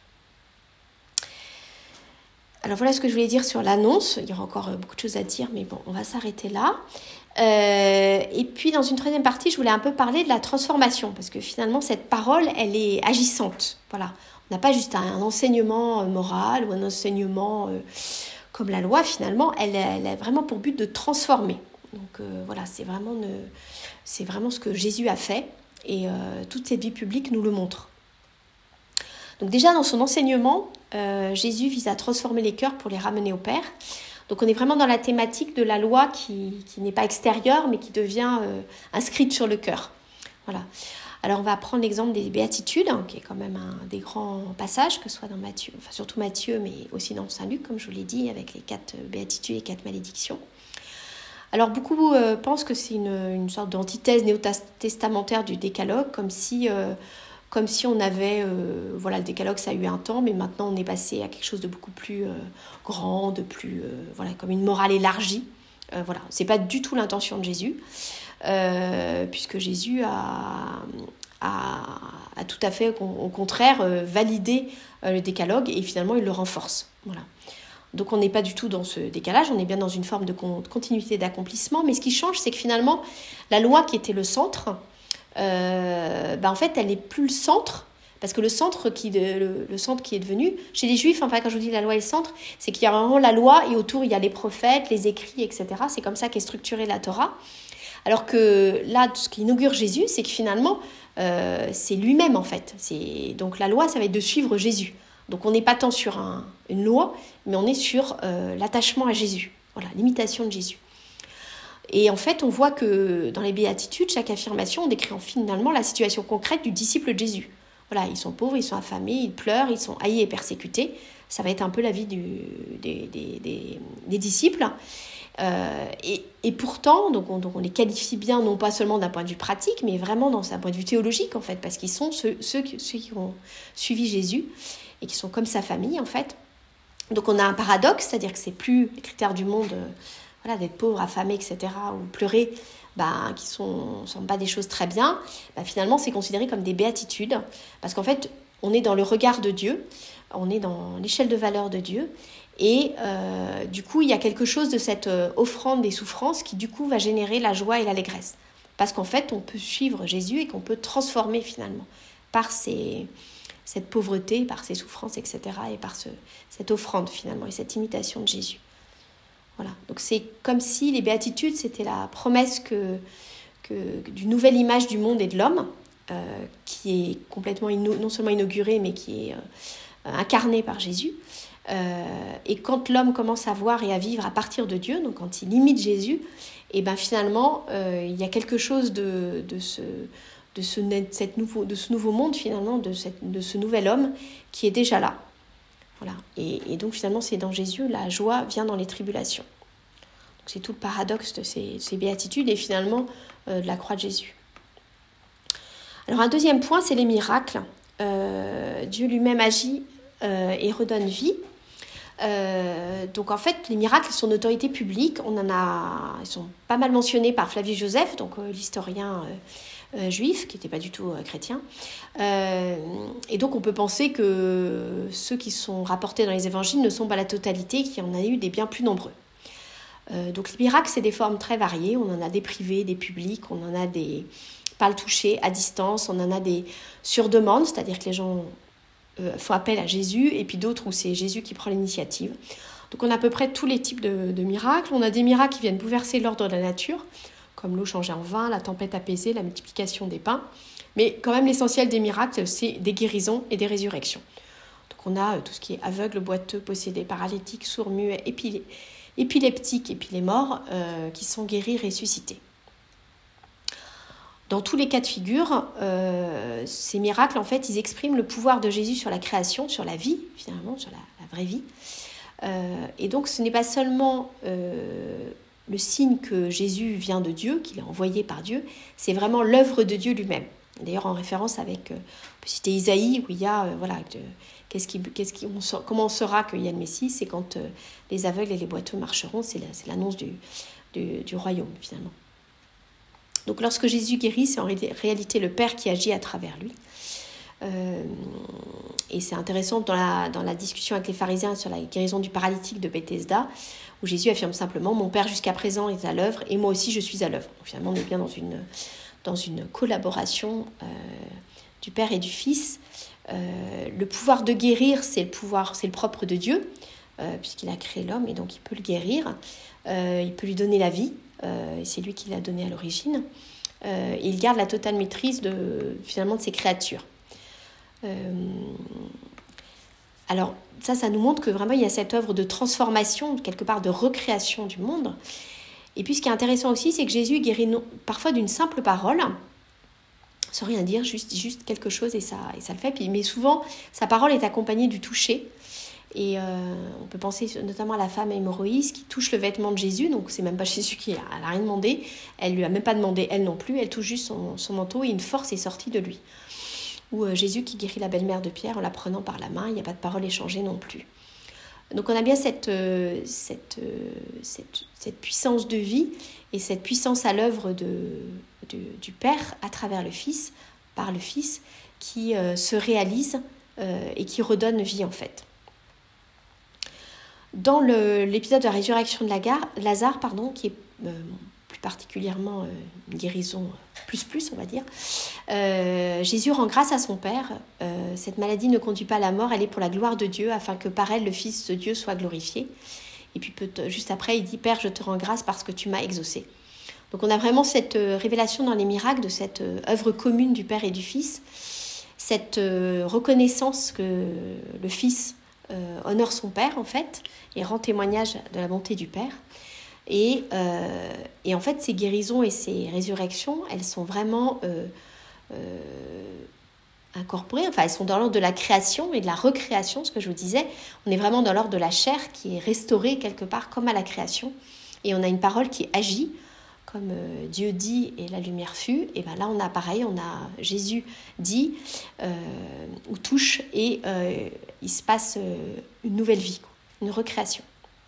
S1: Alors voilà ce que je voulais dire sur l'annonce, il y aura encore beaucoup de choses à dire, mais bon, on va s'arrêter là. Euh, et puis dans une troisième partie, je voulais un peu parler de la transformation, parce que finalement cette parole, elle est agissante, voilà. On n'a pas juste un enseignement moral ou un enseignement euh, comme la loi, finalement, elle, elle a vraiment pour but de transformer. Donc euh, voilà, c'est vraiment, une, c'est vraiment ce que Jésus a fait, et euh, toute cette vie publique nous le montre. Donc déjà dans son enseignement, euh, Jésus vise à transformer les cœurs pour les ramener au Père. Donc on est vraiment dans la thématique de la loi qui, qui n'est pas extérieure, mais qui devient euh, inscrite sur le cœur. Voilà. Alors on va prendre l'exemple des béatitudes, hein, qui est quand même un des grands passages, que ce soit dans Matthieu, enfin surtout Matthieu, mais aussi dans Saint Luc, comme je vous l'ai dit, avec les quatre béatitudes et quatre malédictions. Alors beaucoup euh, pensent que c'est une, une sorte d'antithèse néo-testamentaire du décalogue, comme si, euh, comme si on avait, euh, voilà, le décalogue ça a eu un temps, mais maintenant on est passé à quelque chose de beaucoup plus euh, grand, de plus, euh, voilà, comme une morale élargie. Euh, voilà, c'est pas du tout l'intention de Jésus. Euh, puisque Jésus a, a, a tout à fait, au, au contraire, euh, validé euh, le décalogue et finalement il le renforce. Voilà. Donc on n'est pas du tout dans ce décalage, on est bien dans une forme de con, continuité d'accomplissement, mais ce qui change, c'est que finalement, la loi qui était le centre, euh, ben en fait, elle n'est plus le centre, parce que le centre, qui, le, le centre qui est devenu, chez les Juifs, enfin, quand je vous dis la loi est le centre, c'est qu'il y a vraiment la loi et autour, il y a les prophètes, les écrits, et cetera. C'est comme ça qu'est structurée la Torah. Alors que là, ce qui inaugure Jésus, c'est que finalement, euh, c'est lui-même en fait. C'est, donc la loi, ça va être de suivre Jésus. Donc on n'est pas tant sur un, une loi, mais on est sur euh, l'attachement à Jésus. Voilà, l'imitation de Jésus. Et en fait, on voit que dans les béatitudes, chaque affirmation décrit finalement la situation concrète du disciple de Jésus. Voilà, ils sont pauvres, ils sont affamés, ils pleurent, ils sont haïs et persécutés. Ça va être un peu la vie du, des, des, des, des disciples. Euh, et, et pourtant, donc on, donc on les qualifie bien, non pas seulement d'un point de vue pratique, mais vraiment dans un point de vue théologique, en fait, parce qu'ils sont ceux, ceux, ceux qui ont suivi Jésus et qui sont comme sa famille, en fait. Donc on a un paradoxe, c'est-à-dire que c'est plus les critères du monde, euh, voilà, d'être pauvre, affamé, et cetera, ou pleurer, bah, qui sont, sont pas des choses très bien. Bah, finalement, c'est considéré comme des béatitudes, parce qu'en fait, on est dans le regard de Dieu, on est dans l'échelle de valeur de Dieu. Et euh, du coup, il y a quelque chose de cette euh, offrande des souffrances qui, du coup, va générer la joie et l'allégresse. Parce qu'en fait, on peut suivre Jésus et qu'on peut transformer, finalement, par ces, cette pauvreté, par ses souffrances, et cetera, et par ce, cette offrande, finalement, et cette imitation de Jésus. Voilà. Donc, c'est comme si les béatitudes, c'était la promesse que, que, d'une nouvelle image du monde et de l'homme, euh, qui est complètement, ino- non seulement inaugurée, mais qui est euh, incarnée par Jésus. Euh, et quand l'homme commence à voir et à vivre à partir de Dieu, donc quand il imite Jésus, et ben finalement euh, il y a quelque chose de, de, ce, de, ce, cette nouveau, de ce nouveau monde finalement, de, cette, de ce nouvel homme qui est déjà là. Voilà. Et, et donc finalement c'est dans Jésus, la joie vient dans les tribulations. Donc, c'est tout le paradoxe de ces, ces béatitudes et finalement euh, de la croix de Jésus. Alors un deuxième point, c'est les miracles. Euh, Dieu lui-même agit euh, et redonne vie. Euh, donc en fait, les miracles sont d'autorité publique. On en a, ils sont pas mal mentionnés par Flavius Joseph, donc euh, l'historien euh, euh, juif, qui n'était pas du tout euh, chrétien. Euh, et donc on peut penser que ceux qui sont rapportés dans les évangiles ne sont pas la totalité, qu'il y en a eu des bien plus nombreux. Euh, donc les miracles, c'est des formes très variées. On en a des privés, des publics, on en a des par le toucher, à distance, on en a des sur demande, c'est-à-dire que les gens euh, font appel à Jésus, et puis d'autres où c'est Jésus qui prend l'initiative. Donc on a à peu près tous les types de, de miracles. On a des miracles qui viennent bouleverser l'ordre de la nature, comme l'eau changée en vin, la tempête apaisée, la multiplication des pains. Mais quand même, l'essentiel des miracles, c'est des guérisons et des résurrections. Donc on a tout ce qui est aveugle, boiteux, possédé, paralytique, sourd, muet, épilé, épileptiques et puis les morts euh, qui sont guéris, ressuscités. Dans tous les cas de figure, euh, ces miracles, en fait, ils expriment le pouvoir de Jésus sur la création, sur la vie, finalement, sur la, la vraie vie. Euh, et donc, ce n'est pas seulement euh, le signe que Jésus vient de Dieu, qu'il est envoyé par Dieu, c'est vraiment l'œuvre de Dieu lui-même. D'ailleurs, en référence avec, euh, on peut citer Isaïe, où il y a, euh, voilà, de, qu'est-ce qui, qu'est-ce qui, on saura, comment on saura qu'il y a le Messie, c'est quand euh, les aveugles et les boiteux marcheront, c'est, la, c'est l'annonce du, du, du royaume, finalement. Donc lorsque Jésus guérit, c'est en réalité le Père qui agit à travers lui. Euh, et c'est intéressant dans la, dans la discussion avec les pharisiens sur la guérison du paralytique de Bethesda, où Jésus affirme simplement « Mon Père jusqu'à présent est à l'œuvre et moi aussi je suis à l'œuvre ». Finalement, on est bien dans une, dans une collaboration euh, du Père et du Fils. Euh, le pouvoir de guérir, c'est le pouvoir, c'est le propre de Dieu, euh, puisqu'il a créé l'homme et donc il peut le guérir. Euh, il peut lui donner la vie. Euh, et c'est lui qui l'a donné à l'origine. Euh, il garde la totale maîtrise de, finalement, de ses créatures. Euh, alors, ça, ça nous montre que vraiment, il y a cette œuvre de transformation, quelque part de recréation du monde. Et puis, ce qui est intéressant aussi, c'est que Jésus guérit non, parfois d'une simple parole, sans rien dire, juste, juste quelque chose et ça, et ça le fait. Puis, mais souvent, sa parole est accompagnée du toucher. Et euh, on peut penser notamment à la femme hémorroïde qui touche le vêtement de Jésus. Donc, c'est même pas Jésus qui a, elle a rien demandé. Elle lui a même pas demandé, elle non plus. Elle touche juste son, son manteau et une force est sortie de lui. Ou euh, Jésus qui guérit la belle-mère de Pierre en la prenant par la main. Il n'y a pas de parole échangée non plus. Donc, on a bien cette, euh, cette, euh, cette, cette puissance de vie et cette puissance à l'œuvre de, de, du Père à travers le Fils, par le Fils, qui euh, se réalise euh, et qui redonne vie en fait. Dans le, l'épisode de la résurrection de Lazare, pardon, qui est euh, plus particulièrement euh, une guérison plus plus, on va dire, euh, Jésus rend grâce à son Père. Euh, cette maladie ne conduit pas à la mort, elle est pour la gloire de Dieu, afin que par elle, le Fils de Dieu soit glorifié. Et puis peut, juste après, il dit « Père, je te rends grâce parce que tu m'as exaucé ». Donc on a vraiment cette euh, révélation dans les miracles de cette euh, œuvre commune du Père et du Fils, cette euh, reconnaissance que le Fils euh, honore son Père, en fait, et rend témoignage de la bonté du Père. Et, euh, et en fait, ces guérisons et ces résurrections, elles sont vraiment euh, euh, incorporées, enfin, elles sont dans l'ordre de la création et de la recréation, ce que je vous disais. On est vraiment dans l'ordre de la chair qui est restaurée quelque part comme à la création. Et on a une parole qui agit, comme euh, Dieu dit et la lumière fut. Et bien là, on a pareil, on a Jésus dit, euh, ou touche, et euh, il se passe euh, une nouvelle vie, quoi, une recréation.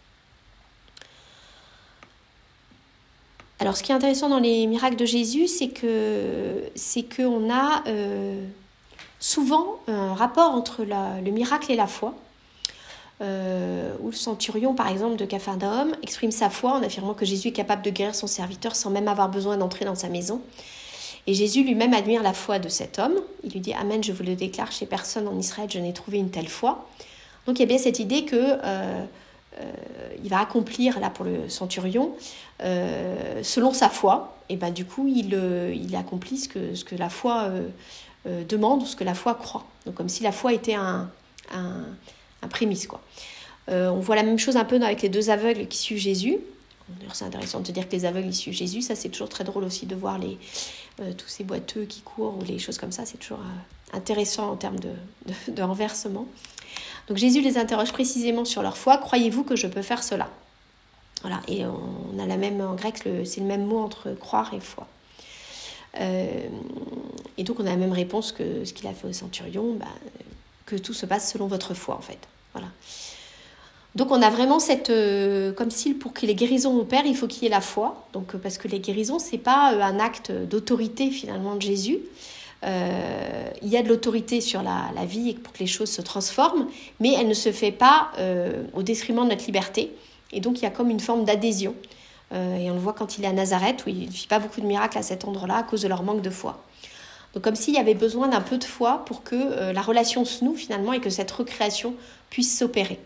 S1: Alors, ce qui est intéressant dans les miracles de Jésus, c'est que c'est qu'on a euh, souvent un rapport entre la, le miracle et la foi, euh, où le centurion, par exemple, de Capharnaüm, exprime sa foi en affirmant que Jésus est capable de guérir son serviteur sans même avoir besoin d'entrer dans sa maison. Et Jésus lui-même admire la foi de cet homme. Il lui dit « Amen, je vous le déclare, chez personne en Israël, je n'ai trouvé une telle foi. » Donc, il y a bien cette idée que... Euh, Euh, il va accomplir, là pour le centurion, euh, selon sa foi, et ben du coup il, euh, il accomplit ce que, ce que la foi euh, euh, demande, ce que la foi croit. Donc comme si la foi était un, un, un prémisse, quoi. Euh, on voit la même chose un peu avec les deux aveugles qui suivent Jésus. D'ailleurs, c'est intéressant de te dire que les aveugles ils suivent Jésus, ça c'est toujours très drôle aussi de voir les, euh, tous ces boiteux qui courent ou les choses comme ça, c'est toujours euh, intéressant en termes de, de, de renversement. Donc Jésus les interroge précisément sur leur foi. « Croyez-vous que je peux faire cela ?» Voilà, et on a la même, en grec, le, c'est le même mot entre croire et foi. Euh, et donc on a la même réponse que ce qu'il a fait au centurion, bah, que tout se passe selon votre foi en fait. Voilà. Donc on a vraiment cette, euh, comme si pour que les guérisons opèrent, il faut qu'il y ait la foi. Donc euh, parce que les guérisons, c'est pas euh, un acte d'autorité finalement de Jésus. Euh, il y a de l'autorité sur la, la vie et pour que les choses se transforment, mais elle ne se fait pas euh, au détriment de notre liberté. Et donc il y a comme une forme d'adhésion. Euh, et on le voit quand il est à Nazareth, où il ne fait pas beaucoup de miracles à cet endroit-là à cause de leur manque de foi. Donc comme s'il y avait besoin d'un peu de foi pour que euh, la relation se noue finalement et que cette recréation puisse s'opérer.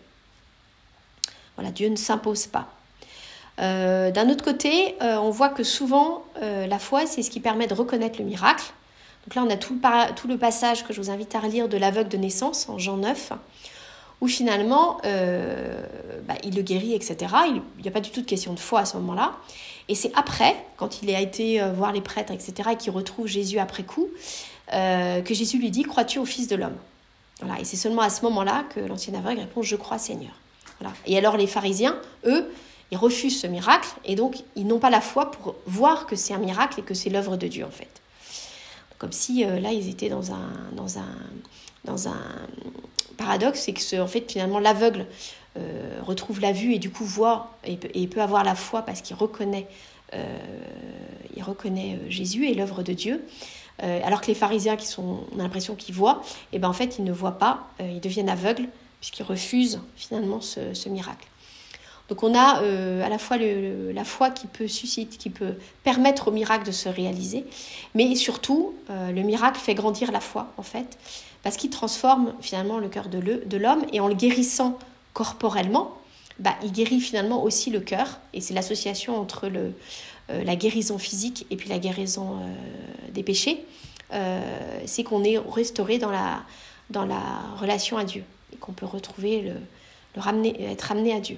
S1: Voilà, Dieu ne s'impose pas. Euh, d'un autre côté, euh, on voit que souvent, euh, la foi, c'est ce qui permet de reconnaître le miracle. Donc là, on a tout le, para- tout le passage que je vous invite à relire de l'aveugle de naissance, en Jean neuf, où finalement, euh, bah, il le guérit, et cetera. Il n'y a pas du tout de question de foi à ce moment-là. Et c'est après, quand il a été euh, voir les prêtres, et cetera, et qu'il retrouve Jésus après coup, euh, que Jésus lui dit « Crois-tu au Fils de l'homme ?» Voilà. Et c'est seulement à ce moment-là que l'ancien aveugle répond « Je crois, Seigneur ». Voilà. Et alors les pharisiens, eux, ils refusent ce miracle et donc ils n'ont pas la foi pour voir que c'est un miracle et que c'est l'œuvre de Dieu en fait. Comme si euh, là ils étaient dans un, dans un, dans un paradoxe, c'est que ce, en fait finalement l'aveugle euh, retrouve la vue et du coup voit et, et peut avoir la foi parce qu'il reconnaît, euh, il reconnaît Jésus et l'œuvre de Dieu. Euh, alors que les pharisiens qui sont, on a l'impression qu'ils voient, et ben en fait ils ne voient pas, euh, ils deviennent aveugles puisqu'ils refusent finalement ce, ce miracle. Donc on a euh, à la fois le, le, la foi qui peut susciter, qui peut permettre au miracle de se réaliser, mais surtout euh, le miracle fait grandir la foi en fait, parce qu'il transforme finalement le cœur de, le, de l'homme et en le guérissant corporellement, bah, il guérit finalement aussi le cœur et c'est l'association entre le, euh, la guérison physique et puis la guérison euh, des péchés, euh, c'est qu'on est restauré dans la, dans la relation à Dieu. Et qu'on peut retrouver, le, le ramener, être ramené à Dieu.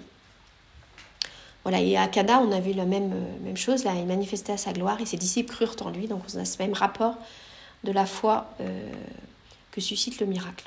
S1: Voilà, et à Cana, on avait la même, même chose, là, il manifestait à sa gloire et ses disciples crurent en lui, donc on a ce même rapport de la foi euh, que suscite le miracle.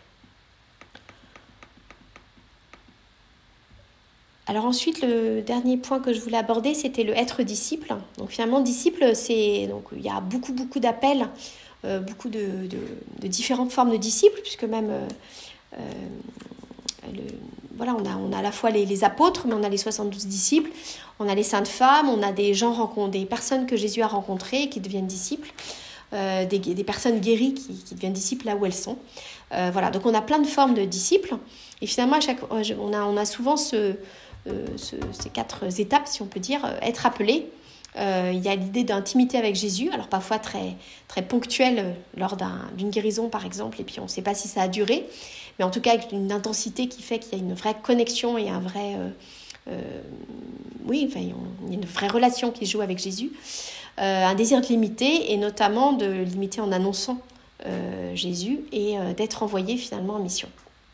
S1: Alors ensuite, le dernier point que je voulais aborder, c'était le être disciple. Donc finalement, disciple, c'est, donc, il y a beaucoup, beaucoup d'appels, euh, beaucoup de, de, de différentes formes de disciples, puisque même... Euh, Euh, le, voilà, on a, on a à la fois les, les apôtres, mais on a les soixante-douze disciples, on a les saintes femmes, on a des gens rencontrés, des personnes que Jésus a rencontrées qui deviennent disciples, euh, des, des personnes guéries qui, qui deviennent disciples là où elles sont. Euh, voilà, donc on a plein de formes de disciples, et finalement, à chaque, on, a, on a souvent ce, euh, ce, ces quatre étapes, si on peut dire, être appelé. Euh, il y a l'idée d'intimité avec Jésus, alors parfois très, très ponctuelle lors d'un, d'une guérison par exemple, et puis on ne sait pas si ça a duré, mais en tout cas avec une intensité qui fait qu'il y a une vraie connexion et un vrai, euh, euh, oui, enfin, il y a une vraie relation qui se joue avec Jésus, euh, un désir de l'imiter et notamment de l'imiter en annonçant euh, Jésus et euh, d'être envoyé finalement en mission.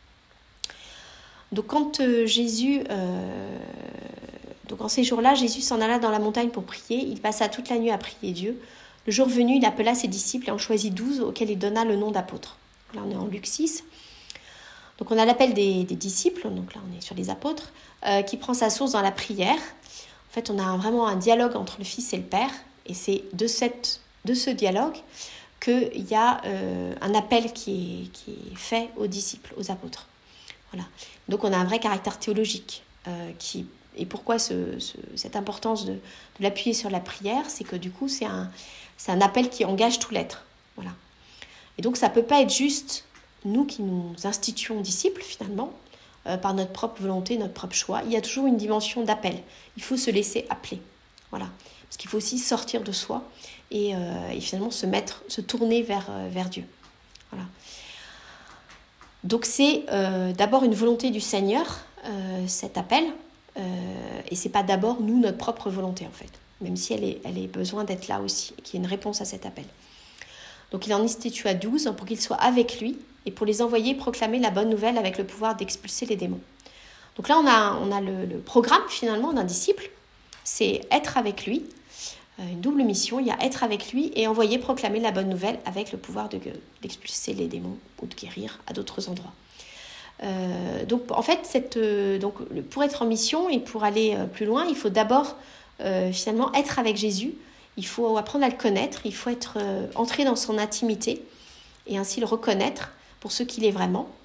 S1: Donc quand euh, Jésus... Euh, Donc en ces jours-là, Jésus s'en alla dans la montagne pour prier. Il passa toute la nuit à prier Dieu. Le jour venu, il appela ses disciples et en choisit douze auxquels il donna le nom d'apôtres. Là, on est en Luc six. Donc on a l'appel des, des disciples, donc là on est sur les apôtres, euh, qui prend sa source dans la prière. En fait, on a vraiment un dialogue entre le Fils et le Père. Et c'est de, cette, de ce dialogue qu'il y a euh, un appel qui est, qui est fait aux disciples, aux apôtres. Voilà. Donc on a un vrai caractère théologique euh, qui... Et pourquoi ce, ce, cette importance de, de l'appuyer sur la prière, c'est que du coup, c'est un, c'est un appel qui engage tout l'être. Voilà. Et donc, ça ne peut pas être juste nous qui nous instituons disciples, finalement, euh, par notre propre volonté, notre propre choix. Il y a toujours une dimension d'appel. Il faut se laisser appeler. Voilà. Parce qu'il faut aussi sortir de soi et, euh, et finalement se mettre, se tourner vers, euh, vers Dieu. Voilà. Donc, c'est euh, d'abord une volonté du Seigneur, euh, cet appel. Euh, et c'est pas d'abord nous notre propre volonté en fait, même si elle est, elle est besoin d'être là aussi, qu'il y ait une réponse à cet appel. Donc il en institua douze pour qu'ils soient avec lui et pour les envoyer proclamer la bonne nouvelle avec le pouvoir d'expulser les démons. Donc là on a, on a le, le programme finalement d'un disciple, c'est être avec lui, euh, une double mission, il y a être avec lui et envoyer proclamer la bonne nouvelle avec le pouvoir de, d'expulser les démons ou de guérir à d'autres endroits. Euh, donc en fait cette, euh, donc, pour être en mission et pour aller euh, plus loin il faut d'abord euh, finalement être avec Jésus, il faut apprendre à le connaître, il faut être euh, entrer dans son intimité et ainsi le reconnaître pour ce qu'il est vraiment.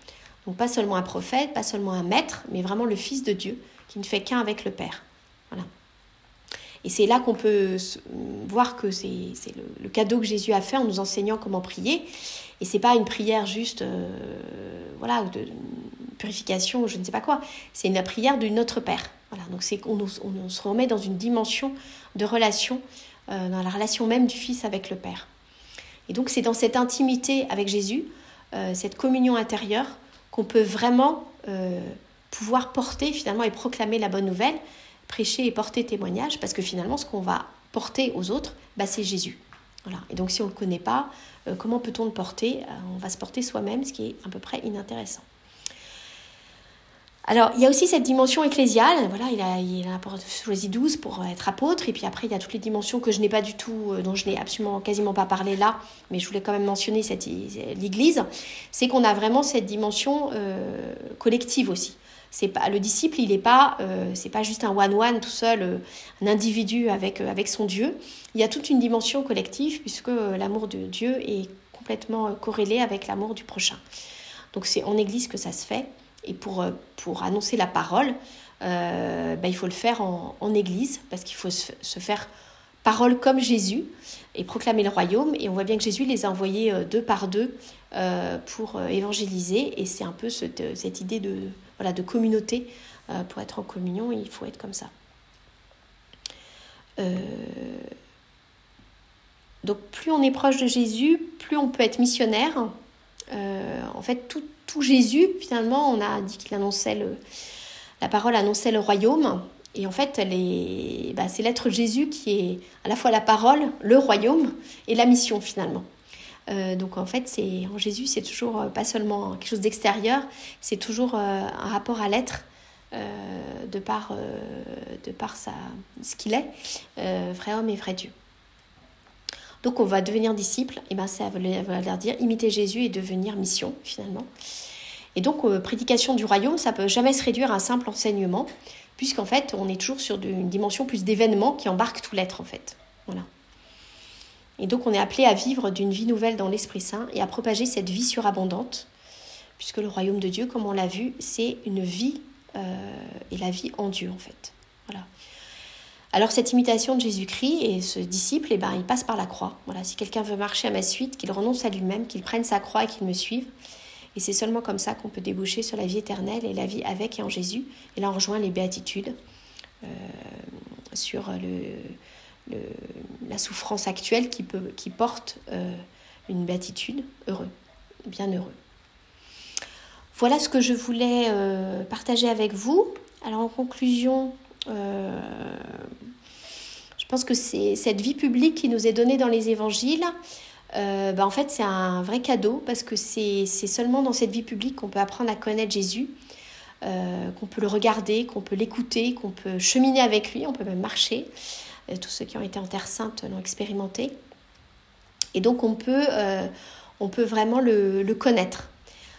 S1: Donc pas seulement un prophète, pas seulement un maître, mais vraiment le Fils de Dieu qui ne fait qu'un avec le Père. Voilà. Et c'est là qu'on peut voir que c'est, c'est le, le cadeau que Jésus a fait en nous enseignant comment prier. Et c'est pas une prière juste, euh, voilà, de purification, je ne sais pas quoi. C'est une prière de notre Père. Voilà. Donc c'est qu'on on, on se remet dans une dimension de relation, euh, dans la relation même du Fils avec le Père. Et donc c'est dans cette intimité avec Jésus, euh, cette communion intérieure, qu'on peut vraiment euh, pouvoir porter finalement et proclamer la bonne nouvelle, prêcher et porter témoignage, parce que finalement ce qu'on va porter aux autres, bah, c'est Jésus. Voilà. Et donc si on ne le connaît pas, euh, comment peut-on le porter ? euh, On va se porter soi-même, ce qui est à peu près inintéressant. Alors, il y a aussi cette dimension ecclésiale. Voilà, il a, il a choisi douze pour être apôtre. Et puis après, il y a toutes les dimensions que je n'ai pas du tout, dont je n'ai absolument quasiment pas parlé là, mais je voulais quand même mentionner cette, l'Église. C'est qu'on a vraiment cette dimension euh, collective aussi. C'est pas, le disciple, il n'est pas, euh, c'est pas juste un one-one tout seul, euh, un individu avec, euh, avec son Dieu. Il y a toute une dimension collective puisque euh, l'amour de Dieu est complètement euh, corrélé avec l'amour du prochain. Donc c'est en Église que ça se fait. Et pour, pour annoncer la parole, euh, ben, il faut le faire en, en Église, parce qu'il faut se, se faire parole comme Jésus et proclamer le royaume. Et on voit bien que Jésus les a envoyés deux par deux euh, pour évangéliser. Et c'est un peu cette, cette idée de, voilà, de communauté. Euh, pour être en communion, il faut être comme ça. Euh... Donc plus on est proche de Jésus, plus on peut être missionnaire. Euh, en fait, tout, tout Jésus, finalement, on a dit qu'il annonçait le, la parole annonçait le royaume. Et en fait, les, bah, c'est l'être Jésus qui est à la fois la parole, le royaume et la mission, finalement. Euh, donc, en fait, c'est, en Jésus, c'est toujours euh, pas seulement quelque chose d'extérieur, c'est toujours euh, un rapport à l'être euh, de par, euh, de par sa, ce qu'il est, euh, vrai homme et vrai Dieu. Donc on va devenir disciple, et ben ça va leur dire imiter Jésus et devenir mission finalement. Et donc euh, prédication du royaume, ça peut jamais se réduire à un simple enseignement, puisqu'en fait on est toujours sur une dimension plus d'événement qui embarque tout l'être en fait. Voilà. Et donc on est appelé à vivre d'une vie nouvelle dans l'Esprit Saint et à propager cette vie surabondante, puisque le royaume de Dieu, comme on l'a vu, c'est une vie euh, et la vie en Dieu en fait. Voilà. Alors cette imitation de Jésus-Christ et ce disciple, eh ben, il passe par la croix. Voilà, si quelqu'un veut marcher à ma suite, qu'il renonce à lui-même, qu'il prenne sa croix et qu'il me suive. Et c'est seulement comme ça qu'on peut déboucher sur la vie éternelle et la vie avec et en Jésus. Et là on rejoint les béatitudes euh, sur le, le, la souffrance actuelle qui, peut, qui porte euh, une béatitude, heureux, bien heureux. Voilà ce que je voulais euh, partager avec vous. Alors en conclusion, Euh, je pense que c'est cette vie publique qui nous est donnée dans les évangiles. Euh, bah en fait, c'est un vrai cadeau parce que c'est, c'est seulement dans cette vie publique qu'on peut apprendre à connaître Jésus, euh, qu'on peut le regarder, qu'on peut l'écouter, qu'on peut cheminer avec lui, on peut même marcher. Euh, tous ceux qui ont été en Terre Sainte l'ont expérimenté. Et donc, on peut, euh, on peut vraiment le, le connaître.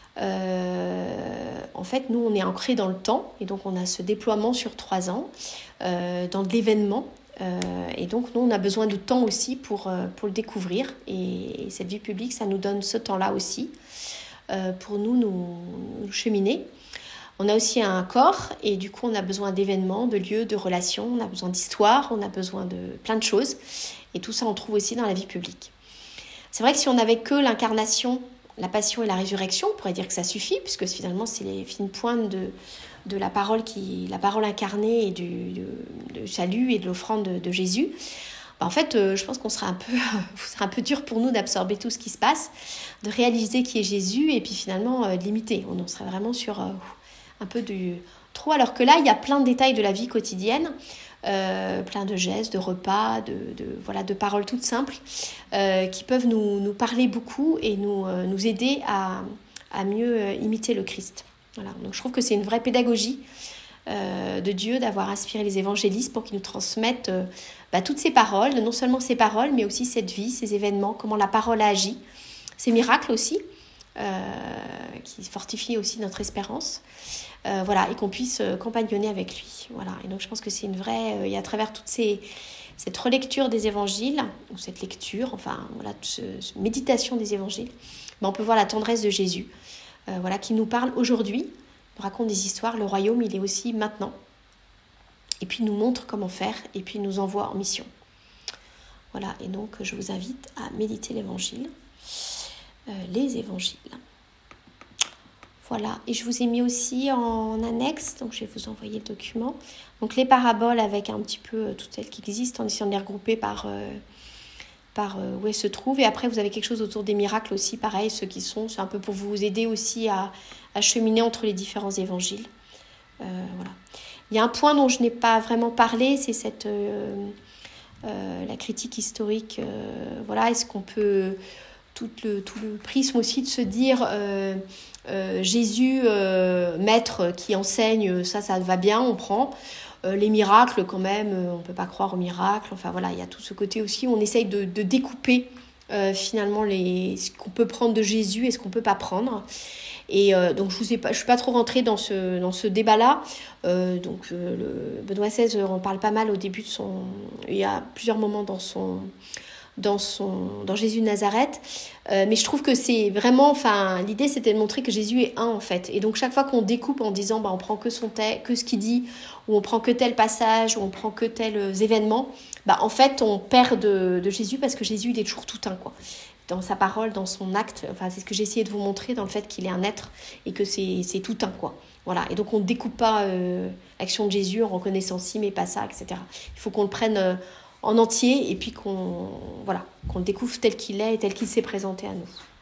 S1: Euh, en fait, nous, on est ancrés dans le temps et donc on a ce déploiement sur trois ans euh, dans de l'événement. Euh, et donc, nous, on a besoin de temps aussi pour, euh, pour le découvrir. Et, et cette vie publique, ça nous donne ce temps-là aussi euh, pour nous, nous, nous cheminer. On a aussi un corps et du coup, on a besoin d'événements, de lieux, de relations. On a besoin d'histoire, on a besoin de plein de choses. Et tout ça, on trouve aussi dans la vie publique. C'est vrai que si on n'avait que l'incarnation, la passion et la résurrection, on pourrait dire que ça suffit, puisque finalement, c'est les fines pointes de, de la parole qui, la parole incarnée et du, du, du salut et de l'offrande de, de Jésus. Ben, en fait, euh, je pense qu'on sera un peu, ce sera un peu dur pour nous d'absorber tout ce qui se passe, de réaliser qui est Jésus et puis finalement euh, de l'imiter. On en serait vraiment sur euh, un peu du trop, alors que là, il y a plein de détails de la vie quotidienne, Euh, plein de gestes, de repas, de, de, voilà, de paroles toutes simples euh, qui peuvent nous, nous parler beaucoup et nous, euh, nous aider à, à mieux euh, imiter le Christ. Voilà. Donc je trouve que c'est une vraie pédagogie euh, de Dieu d'avoir inspiré les évangélistes pour qu'ils nous transmettent euh, bah, toutes ces paroles, non seulement ces paroles, mais aussi cette vie, ces événements, comment la parole a agi, ces miracles aussi, euh, qui fortifient aussi notre espérance. Euh, voilà, et qu'on puisse euh, compagnonner avec lui. Voilà. Et donc je pense que c'est une vraie... Euh, et à travers toute ces, cette relecture des évangiles, ou cette lecture, enfin, voilà, ce, ce méditation des évangiles, ben, on peut voir la tendresse de Jésus euh, voilà, qui nous parle aujourd'hui, nous raconte des histoires. Le royaume, il est aussi maintenant. Et puis, il nous montre comment faire et puis il nous envoie en mission. Voilà, et donc, je vous invite à méditer l'évangile, euh, les évangiles. Voilà, et je vous ai mis aussi en annexe, donc je vais vous envoyer le document. Donc les paraboles avec un petit peu euh, toutes celles qui existent, en essayant de les regrouper par, euh, par euh, où elles se trouvent. Et après, vous avez quelque chose autour des miracles aussi, pareil, ceux qui sont, c'est un peu pour vous aider aussi à, à cheminer entre les différents évangiles. Euh, voilà. Il y a un point dont je n'ai pas vraiment parlé, c'est cette, euh, euh, la critique historique. Euh, voilà, est-ce qu'on peut... Tout le, tout le prisme aussi de se dire euh, euh, Jésus, euh, maître qui enseigne, ça, ça va bien, on prend. Euh, les miracles, quand même, euh, on ne peut pas croire aux miracles. Enfin voilà, il y a tout ce côté aussi où on essaye de, de découper euh, finalement les, ce qu'on peut prendre de Jésus et ce qu'on ne peut pas prendre. Et euh, donc, je ne suis pas trop rentrée dans ce, dans ce débat-là. Euh, donc, euh, le, Benoît seize en parle pas mal au début de son... Il y a plusieurs moments dans son... Dans, son, dans Jésus de Nazareth, euh, mais je trouve que c'est vraiment, enfin, l'idée c'était de montrer que Jésus est un en fait, et donc chaque fois qu'on découpe en disant, bah, on prend que son te- que ce qu'il dit, ou on prend que tel passage, ou on prend que tels événements, bah en fait on perd de, de Jésus parce que Jésus il est toujours tout un quoi, dans sa parole, dans son acte, enfin c'est ce que j'ai essayé de vous montrer dans le fait qu'il est un être et que c'est, c'est tout un quoi. Voilà, et donc on ne découpe pas euh, l'action de Jésus en reconnaissant ci mais pas ça, et cetera. Il faut qu'on le prenne euh, en entier et puis qu'on, voilà, qu'on le découvre tel qu'il est et tel qu'il s'est présenté à nous.